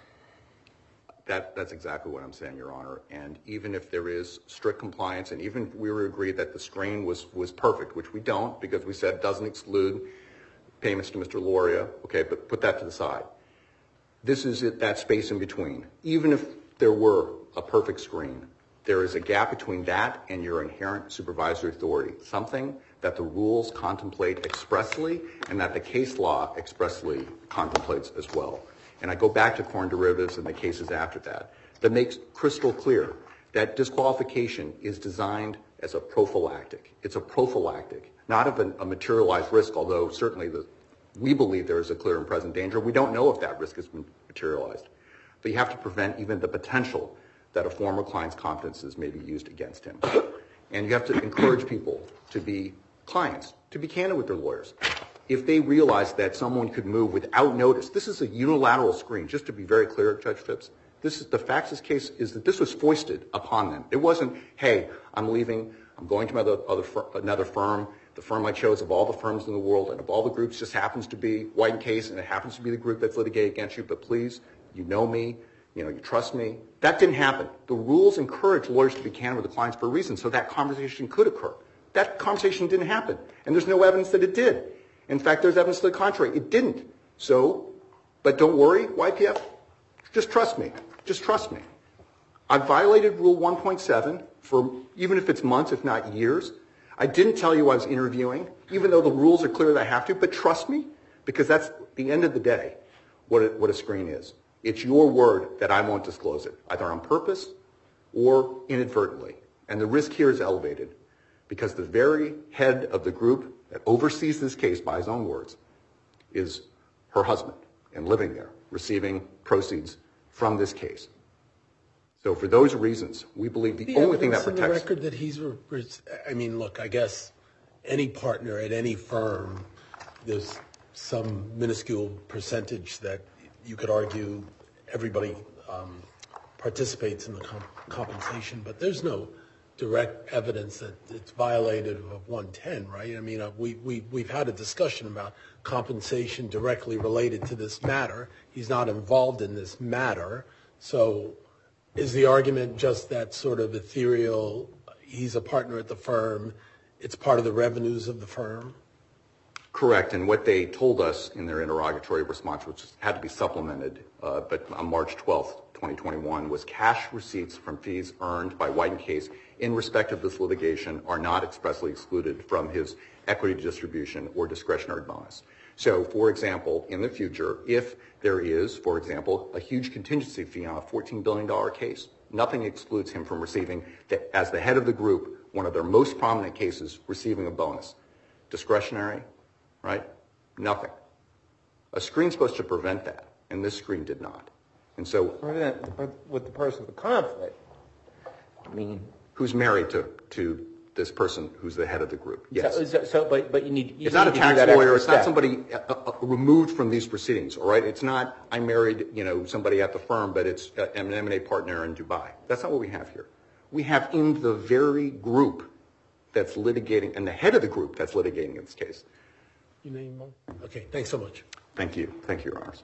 That's exactly what I'm saying, Your Honor. And even if there is strict compliance, and even if we were agreed that the screen was perfect, which we don't, because we said it doesn't exclude payments to Mr. Loria, okay, but put that to the side. This is that space in between. Even if there were a perfect screen, there is a gap between that and your inherent supervisory authority, something that the rules contemplate expressly and that the case law expressly contemplates as well. And I go back to corn derivatives and the cases after that makes crystal clear that disqualification is designed as a prophylactic. It's a prophylactic, not of a materialized risk, although certainly we believe there is a clear and present danger. We don't know if that risk has been materialized. But you have to prevent even the potential that a former client's competences may be used against him. And you have to encourage people to be clients, to be candid with their lawyers. If they realize that someone could move without notice, this is a unilateral screen. Just to be very clear, Judge Phipps, the facts of this case is that this was foisted upon them. It wasn't, hey, I'm leaving, I'm going to another firm. The firm I chose of all the firms in the world and of all the groups just happens to be White and Case, and it happens to be the group that's litigated against you, but please, you know me, you trust me. That didn't happen. The rules encourage lawyers to be candid with the clients for a reason, so that conversation could occur. That conversation didn't happen, and there's no evidence that it did. In fact, there's evidence to the contrary. It didn't. But don't worry, YPF, just trust me. Just trust me. I violated Rule 1.7 for even if it's months, if not years. I didn't tell you I was interviewing, even though the rules are clear that I have to, but trust me, because that's the end of the day what a screen is. It's your word that I won't disclose it, either on purpose or inadvertently. And the risk here is elevated because the very head of the group that oversees this case, by his own words, is her husband and living there, receiving proceeds from this case. So for those reasons, we believe the only thing that protects... The record that he's... I mean, look, I guess any partner at any firm, there's some minuscule percentage that you could argue everybody participates in the compensation, but there's no direct evidence that it's violated of 110, right? I mean, we've had a discussion about compensation directly related to this matter. He's not involved in this matter. So is the argument just that sort of ethereal, he's a partner at the firm, it's part of the revenues of the firm? Correct, and what they told us in their interrogatory response, which had to be supplemented, but on March 12th, 2021, was cash receipts from fees earned by White & Case in respect of this litigation are not expressly excluded from his equity distribution or discretionary bonus. So, for example, in the future, if there is, for example, a huge contingency fee on a $14 billion case, nothing excludes him from receiving, as the head of the group, one of their most prominent cases, receiving a bonus. Discretionary, right? Nothing. A screen's supposed to prevent that. and this screen did not. And so, with the person with the conflict, I mean, who's married to this person who's the head of the group? Yes. But you need. It's not a tax lawyer. It's not somebody removed from these proceedings. All right. It's not. I married, somebody at the firm, but it's an M&A partner in Dubai. That's not what we have here. We have in the very group that's litigating, and the head of the group that's litigating in this case. You name one? Okay. Thanks so much. Thank you. Thank you, Your Honors.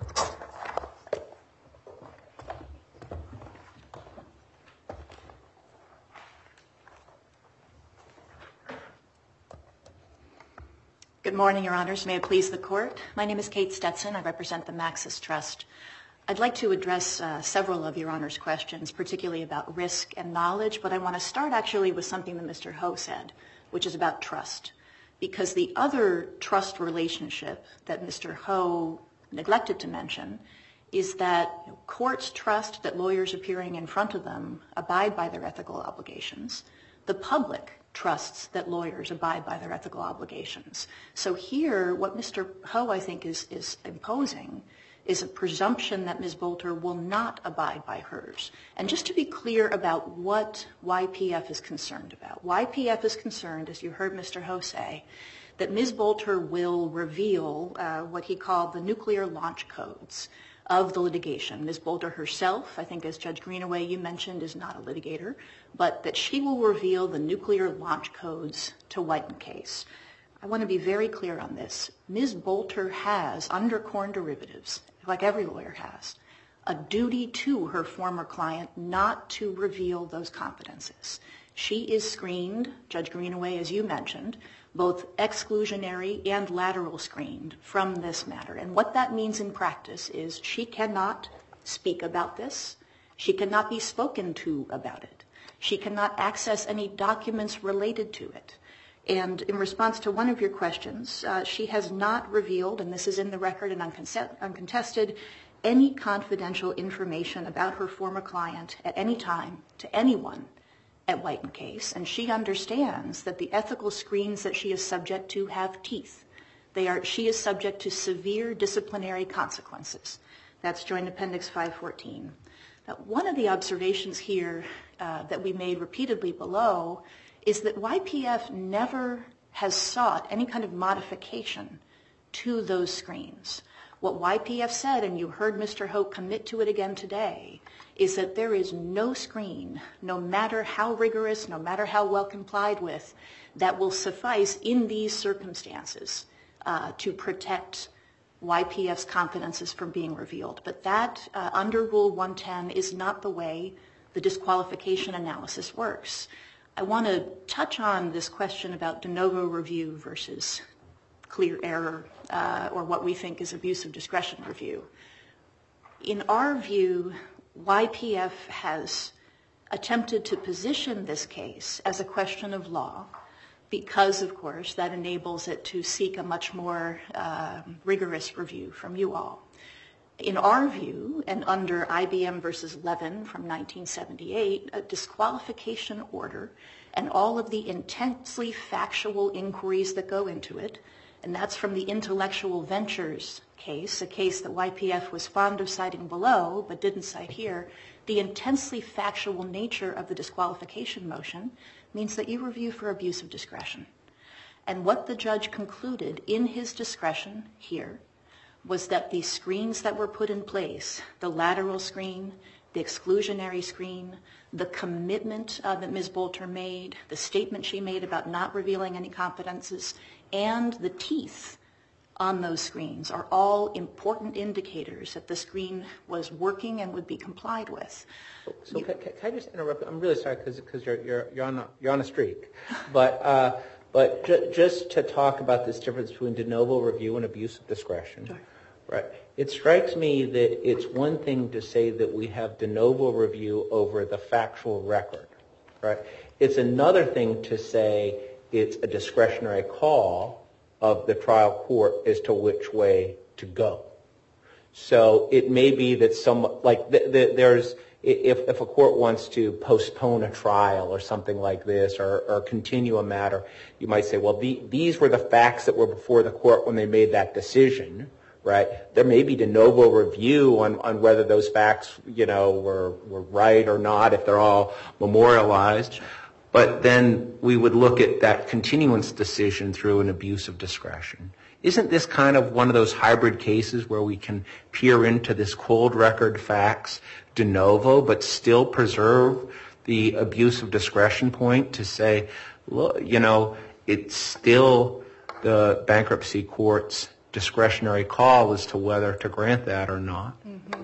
Good morning, Your Honors. May it please the Court. My name is Kate Stetson. I represent the Maxis Trust. I'd like to address several of Your Honors' questions, particularly about risk and knowledge, but I want to start actually with something that Mr. Ho said, which is about trust. Because the other trust relationship that Mr. Ho neglected to mention is that courts trust that lawyers appearing in front of them abide by their ethical obligations. The public trusts that lawyers abide by their ethical obligations. So here, what Mr. Ho, I think, is imposing is a presumption that Ms. Bolter will not abide by hers. And just to be clear about what YPF is concerned about, YPF is concerned, as you heard Mr. Ho say, that Ms. Bolter will reveal what he called the nuclear launch codes of the litigation. Ms. Bolter herself, I think as Judge Greenaway you mentioned, is not a litigator, but that she will reveal the nuclear launch codes to White & Case. I want to be very clear on this. Ms. Bolter has, under Korn Derivatives, like every lawyer has, a duty to her former client not to reveal those confidences. She is screened, Judge Greenaway, as you mentioned, both exclusionary and lateral screened from this matter. And what that means in practice is she cannot speak about this. She cannot be spoken to about it. She cannot access any documents related to it. And in response to one of your questions, she has not revealed, and this is in the record and uncontested, any confidential information about her former client at any time to anyone at White & Case, and she understands that the ethical screens that she is subject to have teeth. She is subject to severe disciplinary consequences. That's Joint Appendix 514. Now, one of the observations here that we made repeatedly below is that YPF never has sought any kind of modification to those screens. What YPF said, and you heard Mr. Ho commit to it again today, is that there is no screen, no matter how rigorous, no matter how well complied with, that will suffice in these circumstances to protect YPF's confidences from being revealed. But that, under Rule 110, is not the way the disqualification analysis works. I want to touch on this question about de novo review versus clear error, or what we think is abuse of discretion review. In our view, YPF has attempted to position this case as a question of law because, of course, that enables it to seek a much more rigorous review from you all. In our view, and under IBM versus Levin from 1978, a disqualification order and all of the intensely factual inquiries that go into it, and that's from the Intellectual Ventures case, a case that YPF was fond of citing below but didn't cite here, the intensely factual nature of the disqualification motion means that you review for abuse of discretion. And what the judge concluded in his discretion here was that the screens that were put in place, the lateral screen, the exclusionary screen, the commitment that Ms. Bolter made, the statement she made about not revealing any confidences, and the teeth on those screens are all important indicators that the screen was working and would be complied with. So can I just interrupt? I'm really sorry because you're on a streak, but just to talk about this difference between de novo review and abuse of discretion. Sure. Right. It strikes me that it's one thing to say that we have de novo review over the factual record, right? It's another thing to say it's a discretionary call of the trial court as to which way to go. So it may be that there's if a court wants to postpone a trial or something like this or continue a matter, you might say, well, these were the facts that were before the court when they made that decision, right? There may be de novo review on whether those facts, were right or not, if they're all memorialized. But then we would look at that continuance decision through an abuse of discretion. Isn't this kind of one of those hybrid cases where we can peer into this cold record facts de novo, but still preserve the abuse of discretion point to say, look, it's still the bankruptcy court's discretionary call as to whether to grant that or not? Mm-hmm.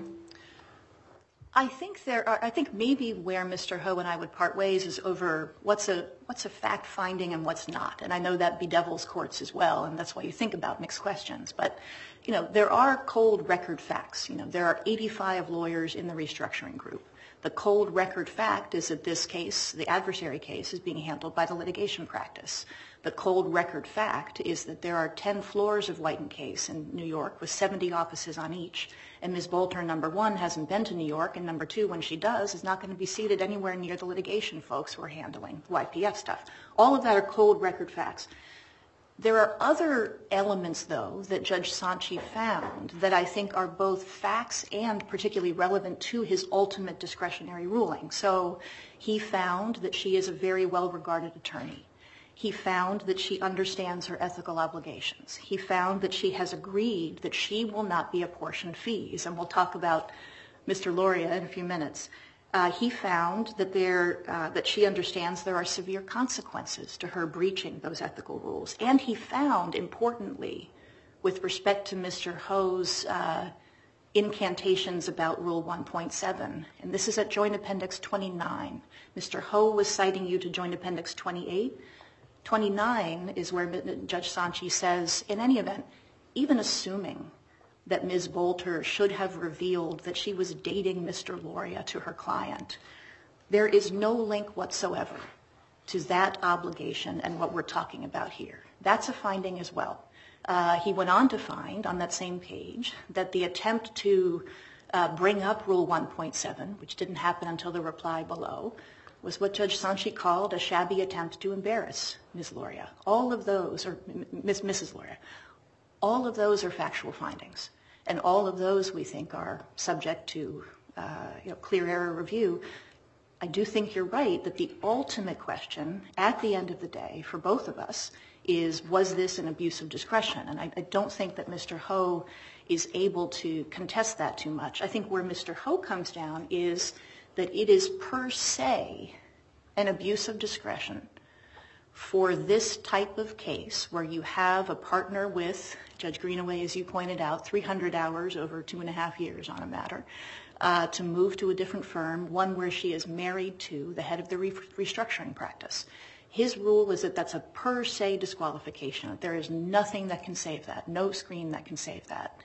I think maybe where Mr. Ho and I would part ways is over what's a fact finding and what's not. And I know that bedevils courts as well, and that's why you think about mixed questions. But, there are cold record facts. There are 85 lawyers in the restructuring group. The cold record fact is that this case, the adversary case, is being handled by the litigation practice. The cold record fact is that there are 10 floors of White & Case in New York with 70 offices on each. And Ms. Bolter, number one, hasn't been to New York. And number two, when she does, is not going to be seated anywhere near the litigation folks who are handling YPF stuff. All of that are cold record facts. There are other elements, though, that Judge Sanchi found that I think are both facts and particularly relevant to his ultimate discretionary ruling. So he found that she is a very well-regarded attorney. He found that she understands her ethical obligations. He found that she has agreed that she will not be apportioned fees. And we'll talk about Mr. Loria in a few minutes. He found that she understands there are severe consequences to her breaching those ethical rules. And he found, importantly, with respect to Mr. Ho's incantations about Rule 1.7, and this is at Joint Appendix 29. Mr. Ho was citing you to Joint Appendix 28. 29 is where Judge Sanchi says, in any event, even assuming that Ms. Bolter should have revealed that she was dating Mr. Loria to her client, there is no link whatsoever to that obligation and what we're talking about here. That's a finding as well. He went on to find on that same page that the attempt to bring up Rule 1.7, which didn't happen until the reply below, was what Judge Sanchi called a shabby attempt to embarrass Ms. Loria. All of those, or Mrs. Loria, all of those are factual findings. And all of those, we think, are subject to clear error review. I do think you're right that the ultimate question at the end of the day for both of us is, was this an abuse of discretion? And I don't think that Mr. Ho is able to contest that too much. I think where Mr. Ho comes down is that it is per se an abuse of discretion for this type of case where you have a partner with, Judge Greenaway, as you pointed out, 300 hours over 2.5 years on a matter, to move to a different firm, one where she is married to the head of the restructuring practice. His rule is that that's a per se disqualification. There is nothing that can save that, no screen that can save that.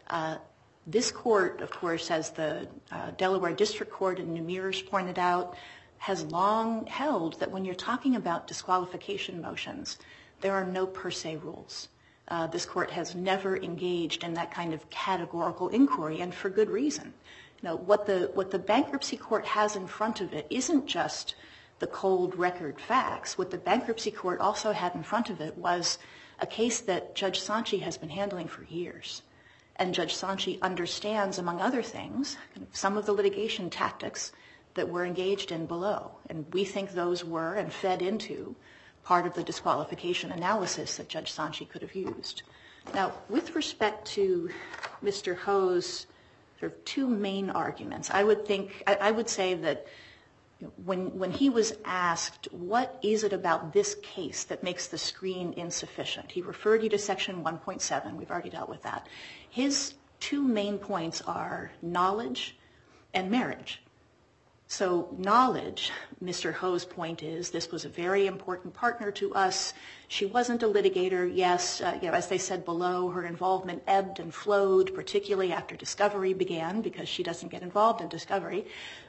This court, of course, as the Delaware District Court in New Mirrors pointed out, has long held that when you're talking about disqualification motions, there are no per se rules. This court has never engaged in that kind of categorical inquiry, and for good reason. What the bankruptcy court has in front of it isn't just the cold record facts. What the bankruptcy court also had in front of it was a case that Judge Sanchi has been handling for years. And Judge Sanchi understands, among other things, some of the litigation tactics that were engaged in below. And we think those were and fed into part of the disqualification analysis that Judge Sanchi could have used. Now, with respect to Mr. Ho's sort of two main arguments, I would say that when he was asked, what is it about this case that makes the screen insufficient? He referred you to Section 1.7. We've already dealt with that. His two main points are knowledge and marriage. So knowledge, Mr. Ho's point is, this was a very important partner to us. She wasn't a litigator. Yes, as they said below, her involvement ebbed and flowed, particularly after discovery began, because she doesn't get involved in discovery.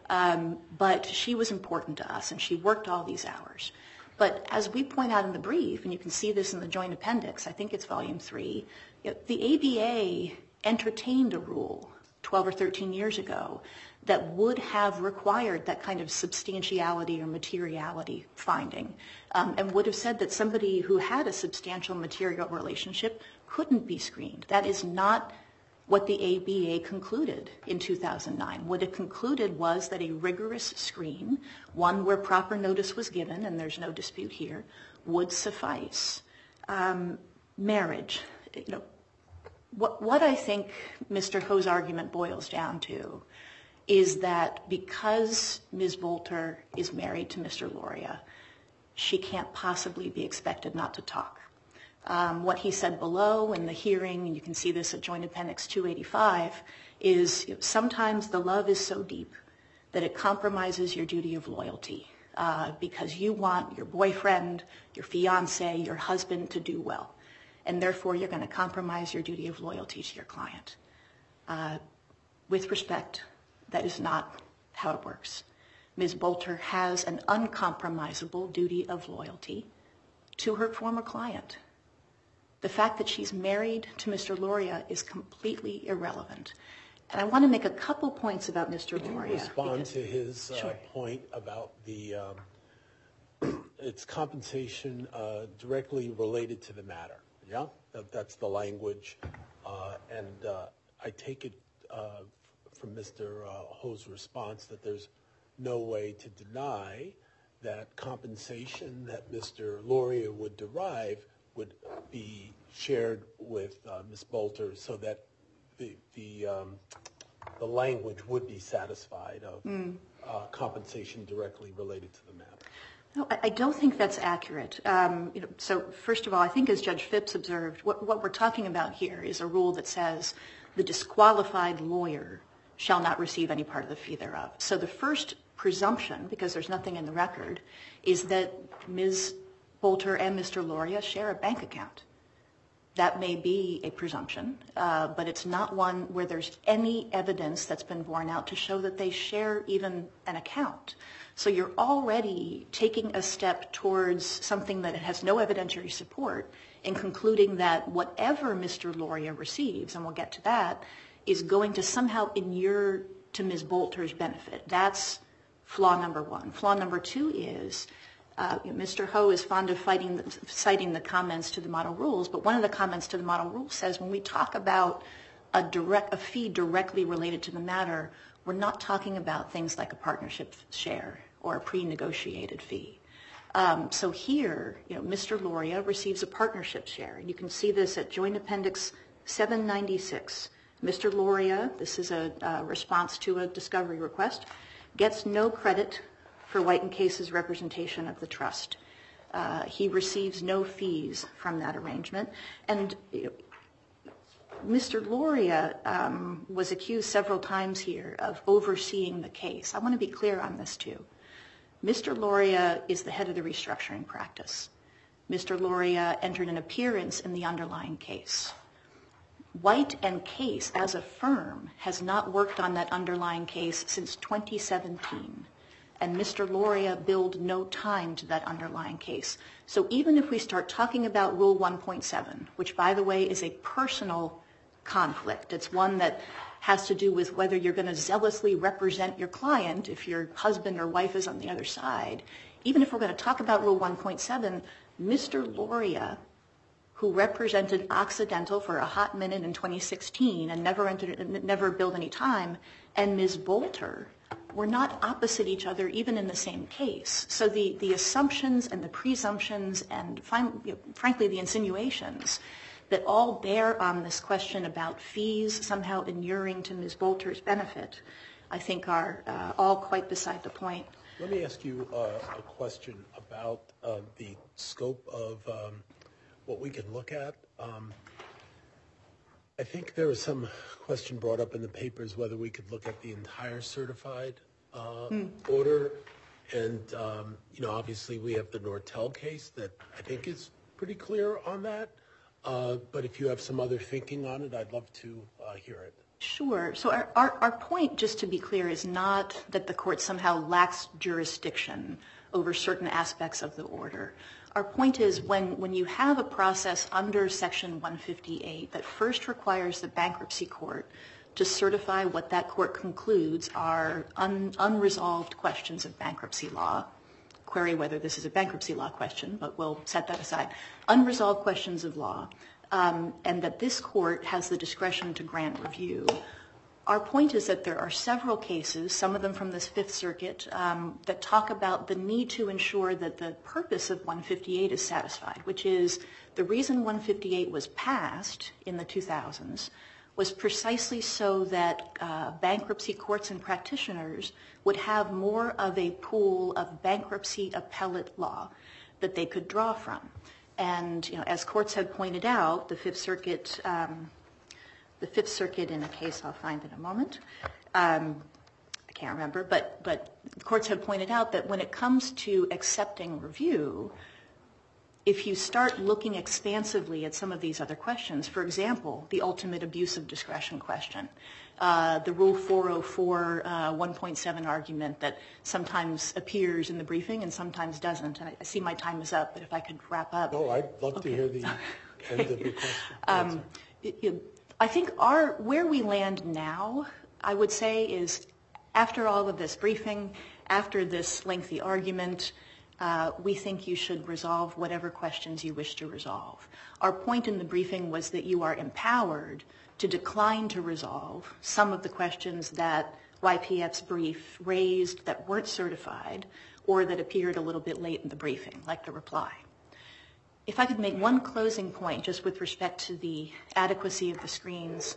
But she was important to us, and she worked all these hours. But as we point out in the brief, and you can see this in the joint appendix, I think it's volume 3, the ABA entertained a rule 12 or 13 years ago that would have required that kind of substantiality or materiality finding, and would have said that somebody who had a substantial material relationship couldn't be screened. That is not what the ABA concluded in 2009. What it concluded was that a rigorous screen, one where proper notice was given, and there's no dispute here, would suffice. Marriage. What I think Mr. Ho's argument boils down to is that because Ms. Bolter is married to Mr. Loria, she can't possibly be expected not to talk. What he said below in the hearing, and you can see this at Joint Appendix 285, is sometimes the love is so deep that it compromises your duty of loyalty because you want your boyfriend, your fiance, your husband to do well. And therefore, you're going to compromise your duty of loyalty to your client. With respect, that is not how it works. Ms. Bolter has an uncompromisable duty of loyalty to her former client. The fact that she's married to Mr. Loria is completely irrelevant. And I want to make a couple points about Mr. Loria. Can you respond to his point about its compensation directly related to the matter? Yeah, that's the language. And I take it from Mr. Ho's response that there's no way to deny that compensation that Mr. Loria would derive would be shared with Ms. Bolter so that the language would be satisfied of compensation directly related to the matter. No, I don't think that's accurate. So first of all, I think as Judge Phipps observed, what we're talking about here is a rule that says the disqualified lawyer shall not receive any part of the fee thereof. So the first presumption, because there's nothing in the record, is that Ms. Bolter and Mr. Loria share a bank account. That may be a presumption, but it's not one where there's any evidence that's been borne out to show that they share even an account. So you're already taking a step towards something that has no evidentiary support in concluding that whatever Mr. Loria receives, and we'll get to that, is going to somehow inure to Ms. Bolter's benefit. That's flaw number one. Flaw number two is Mr. Ho is fond of citing the comments to the model rules, but one of the comments to the model rules says when we talk about a fee directly related to the matter, we're not talking about things like a partnership share or a pre-negotiated fee. So here, Mr. Loria receives a partnership share. And you can see this at Joint Appendix 796. Mr. Loria, this is a response to a discovery request, gets no credit for White & Case's representation of the trust. He receives no fees from that arrangement. And Mr. Loria was accused several times here of overseeing the case. I want to be clear on this too. Mr. Loria is the head of the restructuring practice. Mr. Loria entered an appearance in the underlying case. White & Case, as a firm, has not worked on that underlying case since 2017. And Mr. Loria billed no time to that underlying case. So even if we start talking about Rule 1.7, which, by the way, is a personal conflict, it's one that has to do with whether you're going to zealously represent your client if your husband or wife is on the other side. Even if we're going to talk about Rule 1.7, Mr. Loria, who represented Occidental for a hot minute in 2016 and never billed any time, and Ms. Bolter were not opposite each other even in the same case. So the assumptions and the presumptions and frankly the insinuations that all bear on this question about fees somehow inuring to Ms. Bolter's benefit, I think are all quite beside the point. Let me ask you a question about the scope of what we can look at. I think there was some question brought up in the papers whether we could look at the entire certified order. And, obviously we have the Nortel case that I think is pretty clear on that. But if you have some other thinking on it, I'd love to hear it. Sure. So our point, just to be clear, is not that the court somehow lacks jurisdiction over certain aspects of the order. Our point is when you have a process under Section 158 that first requires the bankruptcy court to certify what that court concludes are unresolved questions of bankruptcy law, query whether this is a bankruptcy law question, but we'll set that aside, unresolved questions of law, and that this court has the discretion to grant review. Our point is that there are several cases, some of them from the Fifth Circuit, that talk about the need to ensure that the purpose of 158 is satisfied, which is the reason 158 was passed in the 2000s was precisely so that bankruptcy courts and practitioners would have more of a pool of bankruptcy appellate law that they could draw from. And as courts had pointed out, the Fifth Circuit in a case I'll find in a moment, I can't remember, but courts have pointed out that when it comes to accepting review, if you start looking expansively at some of these other questions, for example, the ultimate abuse of discretion question, the Rule 404 1.7 argument that sometimes appears in the briefing and sometimes doesn't. And I see my time is up, but if I could wrap up. No, I'd love to hear the end of your question. I think where we land now, I would say, is after all of this briefing, after this lengthy argument, we think you should resolve whatever questions you wish to resolve. Our point in the briefing was that you are empowered to decline to resolve some of the questions that YPF's brief raised that weren't certified or that appeared a little bit late in the briefing, like the reply. If I could make one closing point just with respect to the adequacy of the screens,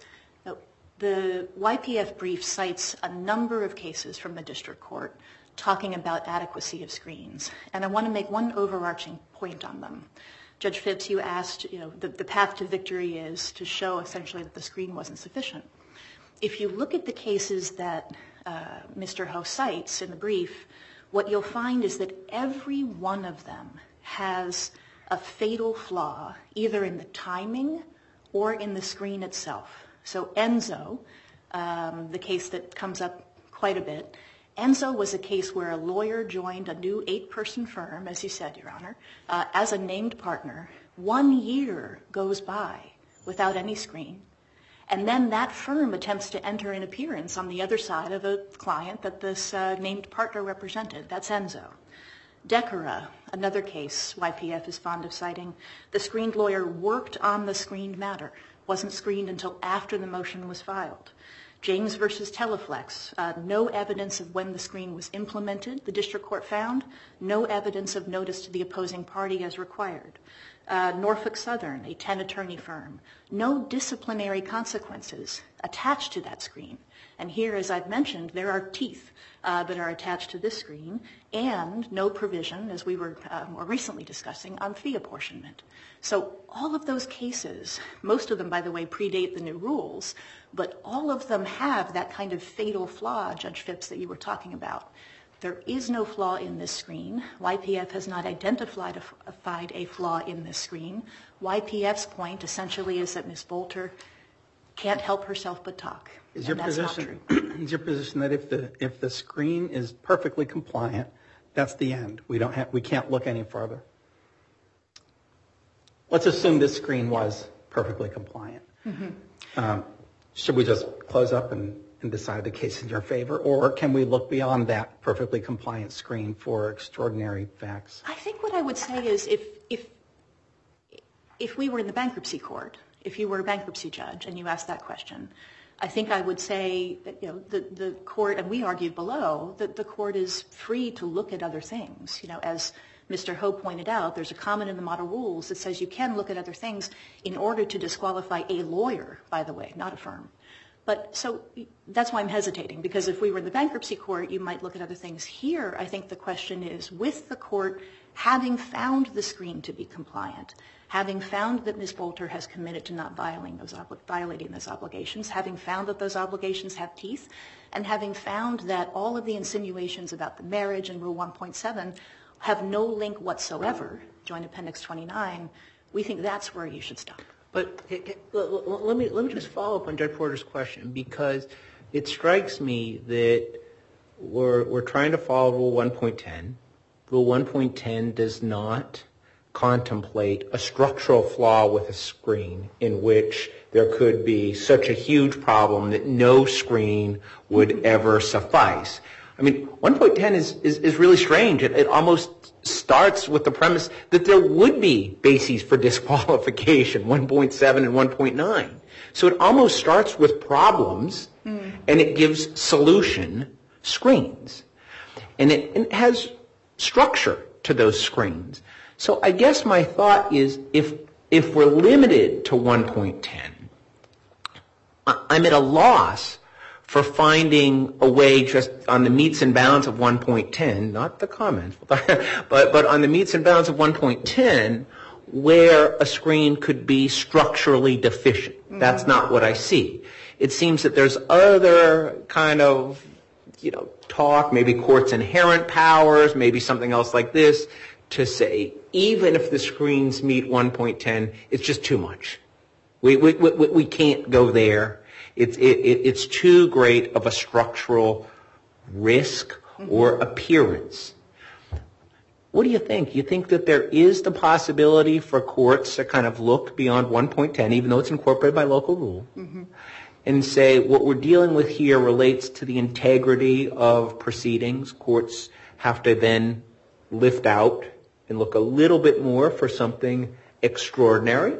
the YPF brief cites a number of cases from the district court talking about adequacy of screens. And I want to make one overarching point on them. Judge Phipps, you asked, the path to victory is to show essentially that the screen wasn't sufficient. If you look at the cases that Mr. Ho cites in the brief, what you'll find is that every one of them has a fatal flaw, either in the timing or in the screen itself. So Enzo, the case that comes up quite a bit, Enzo was a case where a lawyer joined a new 8-person firm, as you said, Your Honor, as a named partner. 1 year goes by without any screen. And then that firm attempts to enter an appearance on the other side of a client that this named partner represented. That's Enzo. Decora, another case YPF is fond of citing, the screened lawyer worked on the screened matter, wasn't screened until after the motion was filed. James versus Teleflex, no evidence of when the screen was implemented, the district court found, no evidence of notice to the opposing party as required. Norfolk Southern, a 10-attorney firm, no disciplinary consequences attached to that screen. And here, as I've mentioned, there are teeth that are attached to this screen and no provision, as we were more recently discussing, on fee apportionment. So all of those cases, most of them, by the way, predate the new rules, but all of them have that kind of fatal flaw, Judge Phipps, that you were talking about. There is no flaw in this screen. YPF has not identified a flaw in this screen. YPF's point essentially is that Ms. Bolter can't help herself but talk. Is your position that if the screen is perfectly compliant, that's the end? We can't look any further. Let's assume this screen was perfectly compliant. Mm-hmm. Should we just close up and decide the case in your favor, or can we look beyond that perfectly compliant screen for extraordinary facts? I think what I would say is if we were in the bankruptcy court, if you were a bankruptcy judge and you asked that question, I think I would say that the court, and we argued below, that the court is free to look at other things. As Mr. Ho pointed out, there's a comment in the model rules that says you can look at other things in order to disqualify a lawyer, by the way, not a firm. But so that's why I'm hesitating, because if we were in the bankruptcy court, you might look at other things. Here, I think the question is, with the court having found the screen to be compliant, having found that Ms. Bolter has committed to not violating those obligations, having found that those obligations have teeth, and having found that all of the insinuations about the marriage and Rule 1.7 have no link whatsoever, Joint Appendix 29, we think that's where you should stop. But let me just follow up on Judge Porter's question, because it strikes me that we're trying to follow Rule 1.10. Rule 1.10 does not contemplate a structural flaw with a screen in which there could be such a huge problem that no screen would ever suffice. I mean, 1.10 is really strange. It almost starts with the premise that there would be bases for disqualification, 1.7 and 1.9. So it almost starts with problems, and it gives solution screens. And it has structure to those screens. So I guess my thought is if we're limited to 1.10, I'm at a loss for finding a way just on the meets and bounds of 1.10, not the comments, but on the meets and bounds of 1.10, where a screen could be structurally deficient. That's not what I see. It seems that there's other kind of, talk, maybe court's inherent powers, maybe something else like this, to say even if the screens meet 1.10, it's just too much. We can't go there. It's too great of a structural risk or appearance. What do you think? You think that there is the possibility for courts to kind of look beyond 1.10, even though it's incorporated by local rule, and say what we're dealing with here relates to the integrity of proceedings? Courts have to then lift out and look a little bit more for something extraordinary?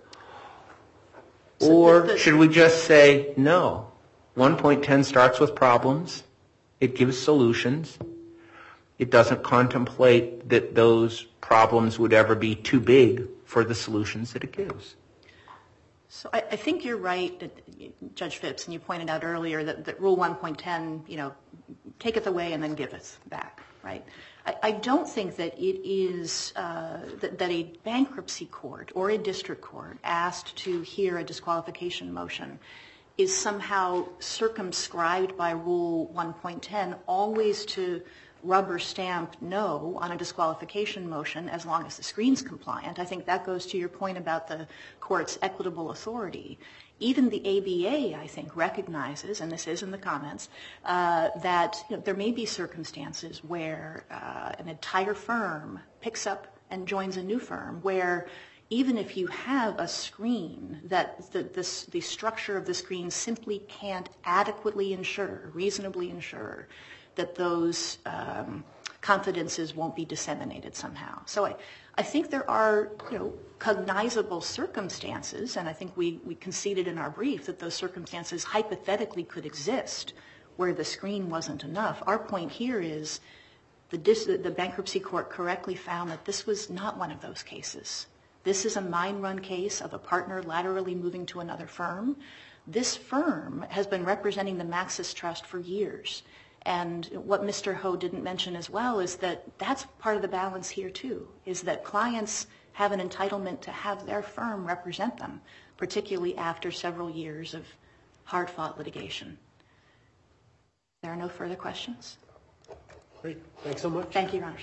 Or should we just say, no, 1.10 starts with problems, it gives solutions, it doesn't contemplate that those problems would ever be too big for the solutions that it gives? So I think you're right, Judge Phipps, and you pointed out earlier that Rule 1.10, taketh away and then giveth back, right? I don't think that it is that a bankruptcy court or a district court asked to hear a disqualification motion is somehow circumscribed by Rule 1.10 always to rubber stamp no on a disqualification motion as long as the screen's compliant. I think that goes to your point about the court's equitable authority. Even the ABA, I think, recognizes, and this is in the comments, that there may be circumstances where an entire firm picks up and joins a new firm, where even if you have a screen that the structure of the screen simply can't adequately ensure, reasonably ensure, that those confidences won't be disseminated somehow. So I think there are cognizable circumstances, and I think we conceded in our brief that those circumstances hypothetically could exist where the screen wasn't enough. Our point here is the bankruptcy court correctly found that this was not one of those cases. This is a mine run case of a partner laterally moving to another firm. This firm has been representing the Maxis Trust for years. And what Mr. Ho didn't mention as well is that that's part of the balance here too, is that clients have an entitlement to have their firm represent them, particularly after several years of hard-fought litigation. There are no further questions? Great. Thanks so much. Thank you, Your Honor.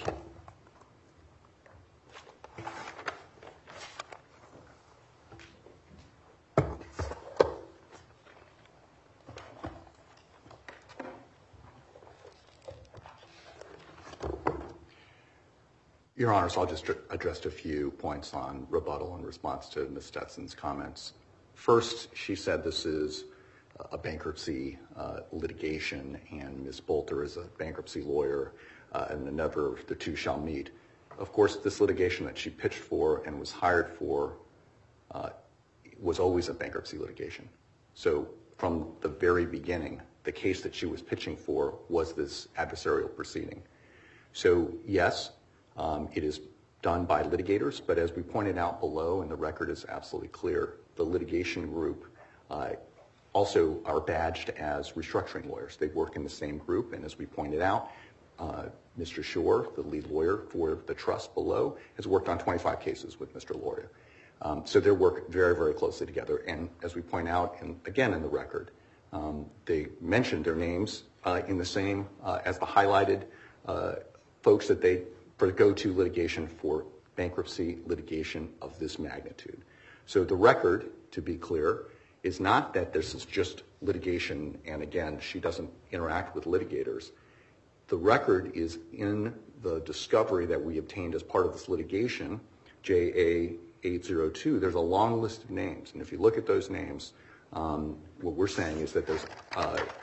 Your Honors, I'll just address a few points on rebuttal in response to Ms. Stetson's comments. First, she said this is a bankruptcy litigation, and Ms. Bolter is a bankruptcy lawyer, and never the two shall meet. Of course, this litigation that she pitched for and was hired for was always a bankruptcy litigation. So from the very beginning, the case that she was pitching for was this adversarial proceeding. So yes, it is done by litigators, but as we pointed out below, and the record is absolutely clear, the litigation group also are badged as restructuring lawyers. They work in the same group, and as we pointed out, Mr. Shore, the lead lawyer for the trust below, has worked on 25 cases with Mr. Loria. So they work very, very closely together, and as we point out, and again in the record, they mentioned their names in the same as the highlighted folks that they for the go-to litigation for bankruptcy litigation of this magnitude. So the record, to be clear, is not that this is just litigation, and again, she doesn't interact with litigators. The record is in the discovery that we obtained as part of this litigation, JA 802. There's a long list of names, and if you look at those names, what we're saying is that there's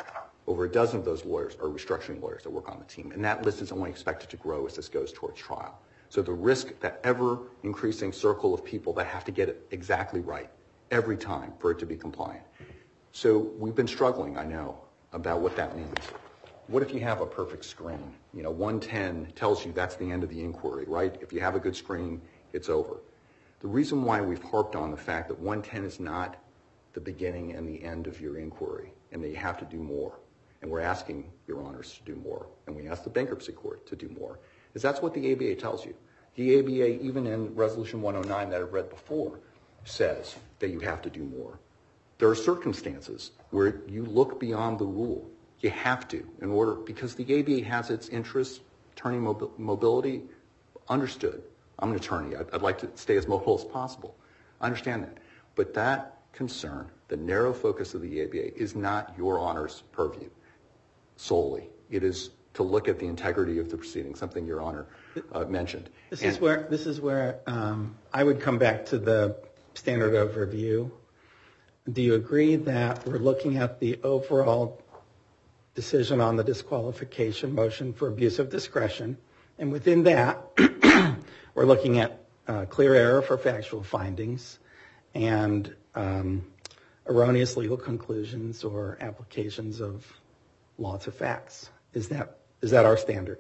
Over a dozen of those lawyers are restructuring lawyers that work on the team, and that list is only expected to grow as this goes towards trial. So the risk, that ever-increasing circle of people that have to get it exactly right every time for it to be compliant. So we've been struggling, I know, about what that means. What if you have a perfect screen? 110 tells you that's the end of the inquiry, right? If you have a good screen, it's over. The reason why we've harped on the fact that 110 is not the beginning and the end of your inquiry, and that you have to do more, and we're asking your honors to do more, and we ask the bankruptcy court to do more, is that's what the ABA tells you. The ABA, even in Resolution 109 that I've read before, says that you have to do more. There are circumstances where you look beyond the rule. You have to, in order, because the ABA has its interests, attorney mobility, understood. I'm an attorney. I'd like to stay as mobile as possible. I understand that. But that concern, the narrow focus of the ABA, is not your honor's purview solely. It is to look at the integrity of the proceeding, something your honor mentioned. This is where I would come back to the standard of review. Do you agree that we're looking at the overall decision on the disqualification motion for abuse of discretion, and within that, we're looking at clear error for factual findings and erroneous legal conclusions or applications of law to facts? Is that our standard?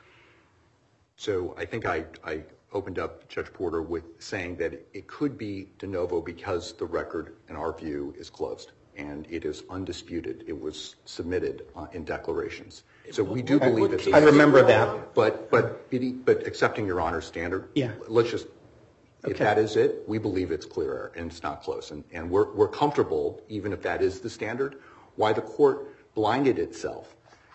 So I think I opened up, Judge Porter, with saying that it could be de novo because the record, in our view, is closed and it is undisputed. It was submitted in declarations. So we do believe it's... I remember that. But accepting your honor's standard, let's just... If that is it, we believe it's clear error and it's not close. And we're comfortable, even if that is the standard, why the court blinded itself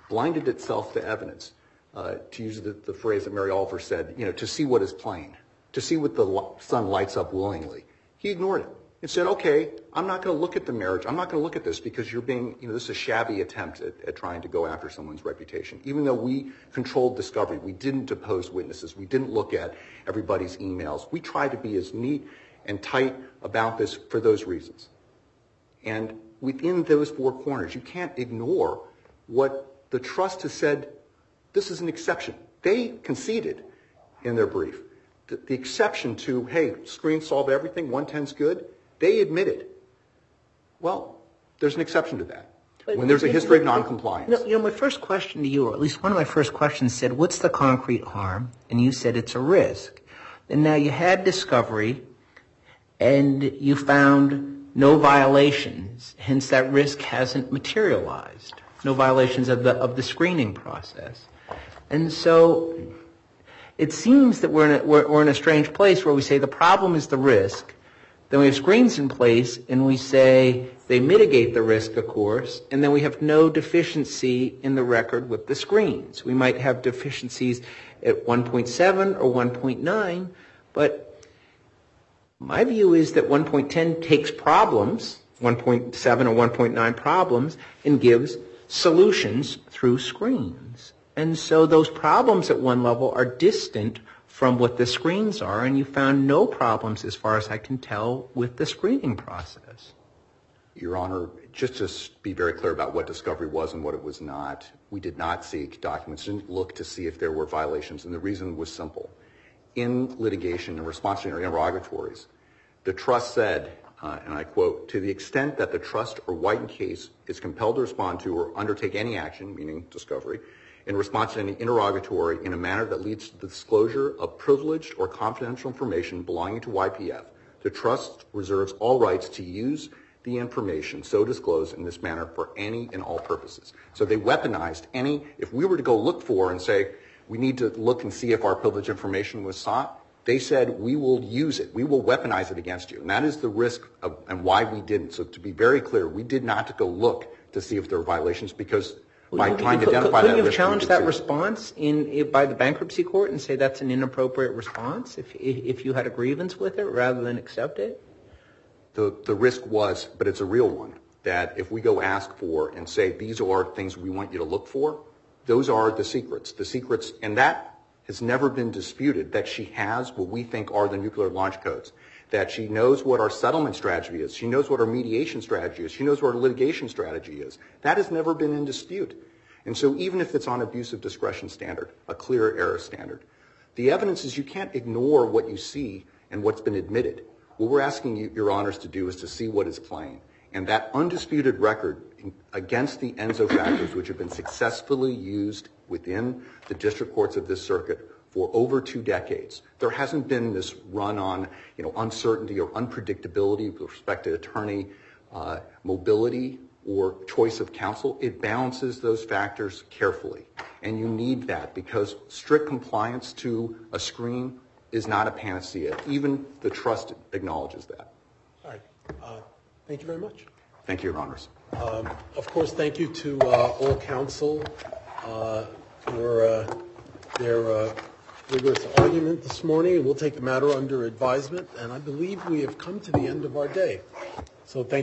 to evidence. To use the phrase that Mary Oliver said, to see what is plain, to see what the sun lights up willingly. He ignored it and said, okay, I'm not going to look at the marriage. I'm not going to look at this because you're being, this is a shabby attempt at trying to go after someone's reputation. Even though we controlled discovery, we didn't depose witnesses, we didn't look at everybody's emails. We tried to be as neat and tight about this for those reasons. And within those four corners, you can't ignore what the trust has said. This is an exception. They conceded in their brief. The exception to, hey, screens solve everything, 110's good, they admitted. Well, there's an exception to that when there's a history of noncompliance. My first question to you, or at least one of my first questions said, what's the concrete harm? And you said it's a risk. And now you had discovery and you found no violations, hence that risk hasn't materialized. No violations of the screening process. And so it seems that we're in a strange place where we say the problem is the risk. Then we have screens in place and we say they mitigate the risk, of course, and then we have no deficiency in the record with the screens. We might have deficiencies at 1.7 or 1.9, but my view is that 1.10 takes problems, 1.7 or 1.9 problems, and gives solutions through screens. And so those problems at one level are distant from what the screens are, and you found no problems, as far as I can tell, with the screening process. Your Honor, just to be very clear about what discovery was and what it was not, we did not seek documents, didn't look to see if there were violations, and the reason was simple. In litigation, in response to interrogatories, the trust said, and I quote, to the extent that the trust or Whiten case is compelled to respond to or undertake any action, meaning discovery, in response to any interrogatory in a manner that leads to the disclosure of privileged or confidential information belonging to YPF, the trust reserves all rights to use the information so disclosed in this manner for any and all purposes. So they weaponized any, if we were to go look for and say, we need to look and see if our privileged information was sought, they said, we will use it. We will weaponize it against you. And that is the risk of, and why we didn't. So to be very clear, we did not go look to see if there were violations because by trying to identify that risk. Couldn't you have challenged that response by the bankruptcy court and say that's an inappropriate response if you had a grievance with it rather than accept it? The risk was, but it's a real one, that if we go ask for and say these are things we want you to look for, those are the secrets. The secrets, and that has never been disputed, that she has what we think are the nuclear launch codes. that she knows what our settlement strategy is. She knows what our mediation strategy is. She knows what our litigation strategy is. That has never been in dispute. And so even if it's on abuse of discretion standard, a clear error standard, the evidence is you can't ignore what you see and what's been admitted. What we're asking you, Your Honors, to do is to see what is plain. And that undisputed record against the Enzo factors, which have been successfully used within the district courts of this circuit for over 2 decades, there hasn't been this run on, uncertainty or unpredictability with respect to attorney mobility or choice of counsel. It balances those factors carefully. And you need that because strict compliance to a screen is not a panacea. Even the trust acknowledges that. All right. Thank you very much. Thank you, Your Honors. Of course, thank you to all counsel for their vigorous argument this morning. We'll take the matter under advisement, and I believe we have come to the end of our day. So thank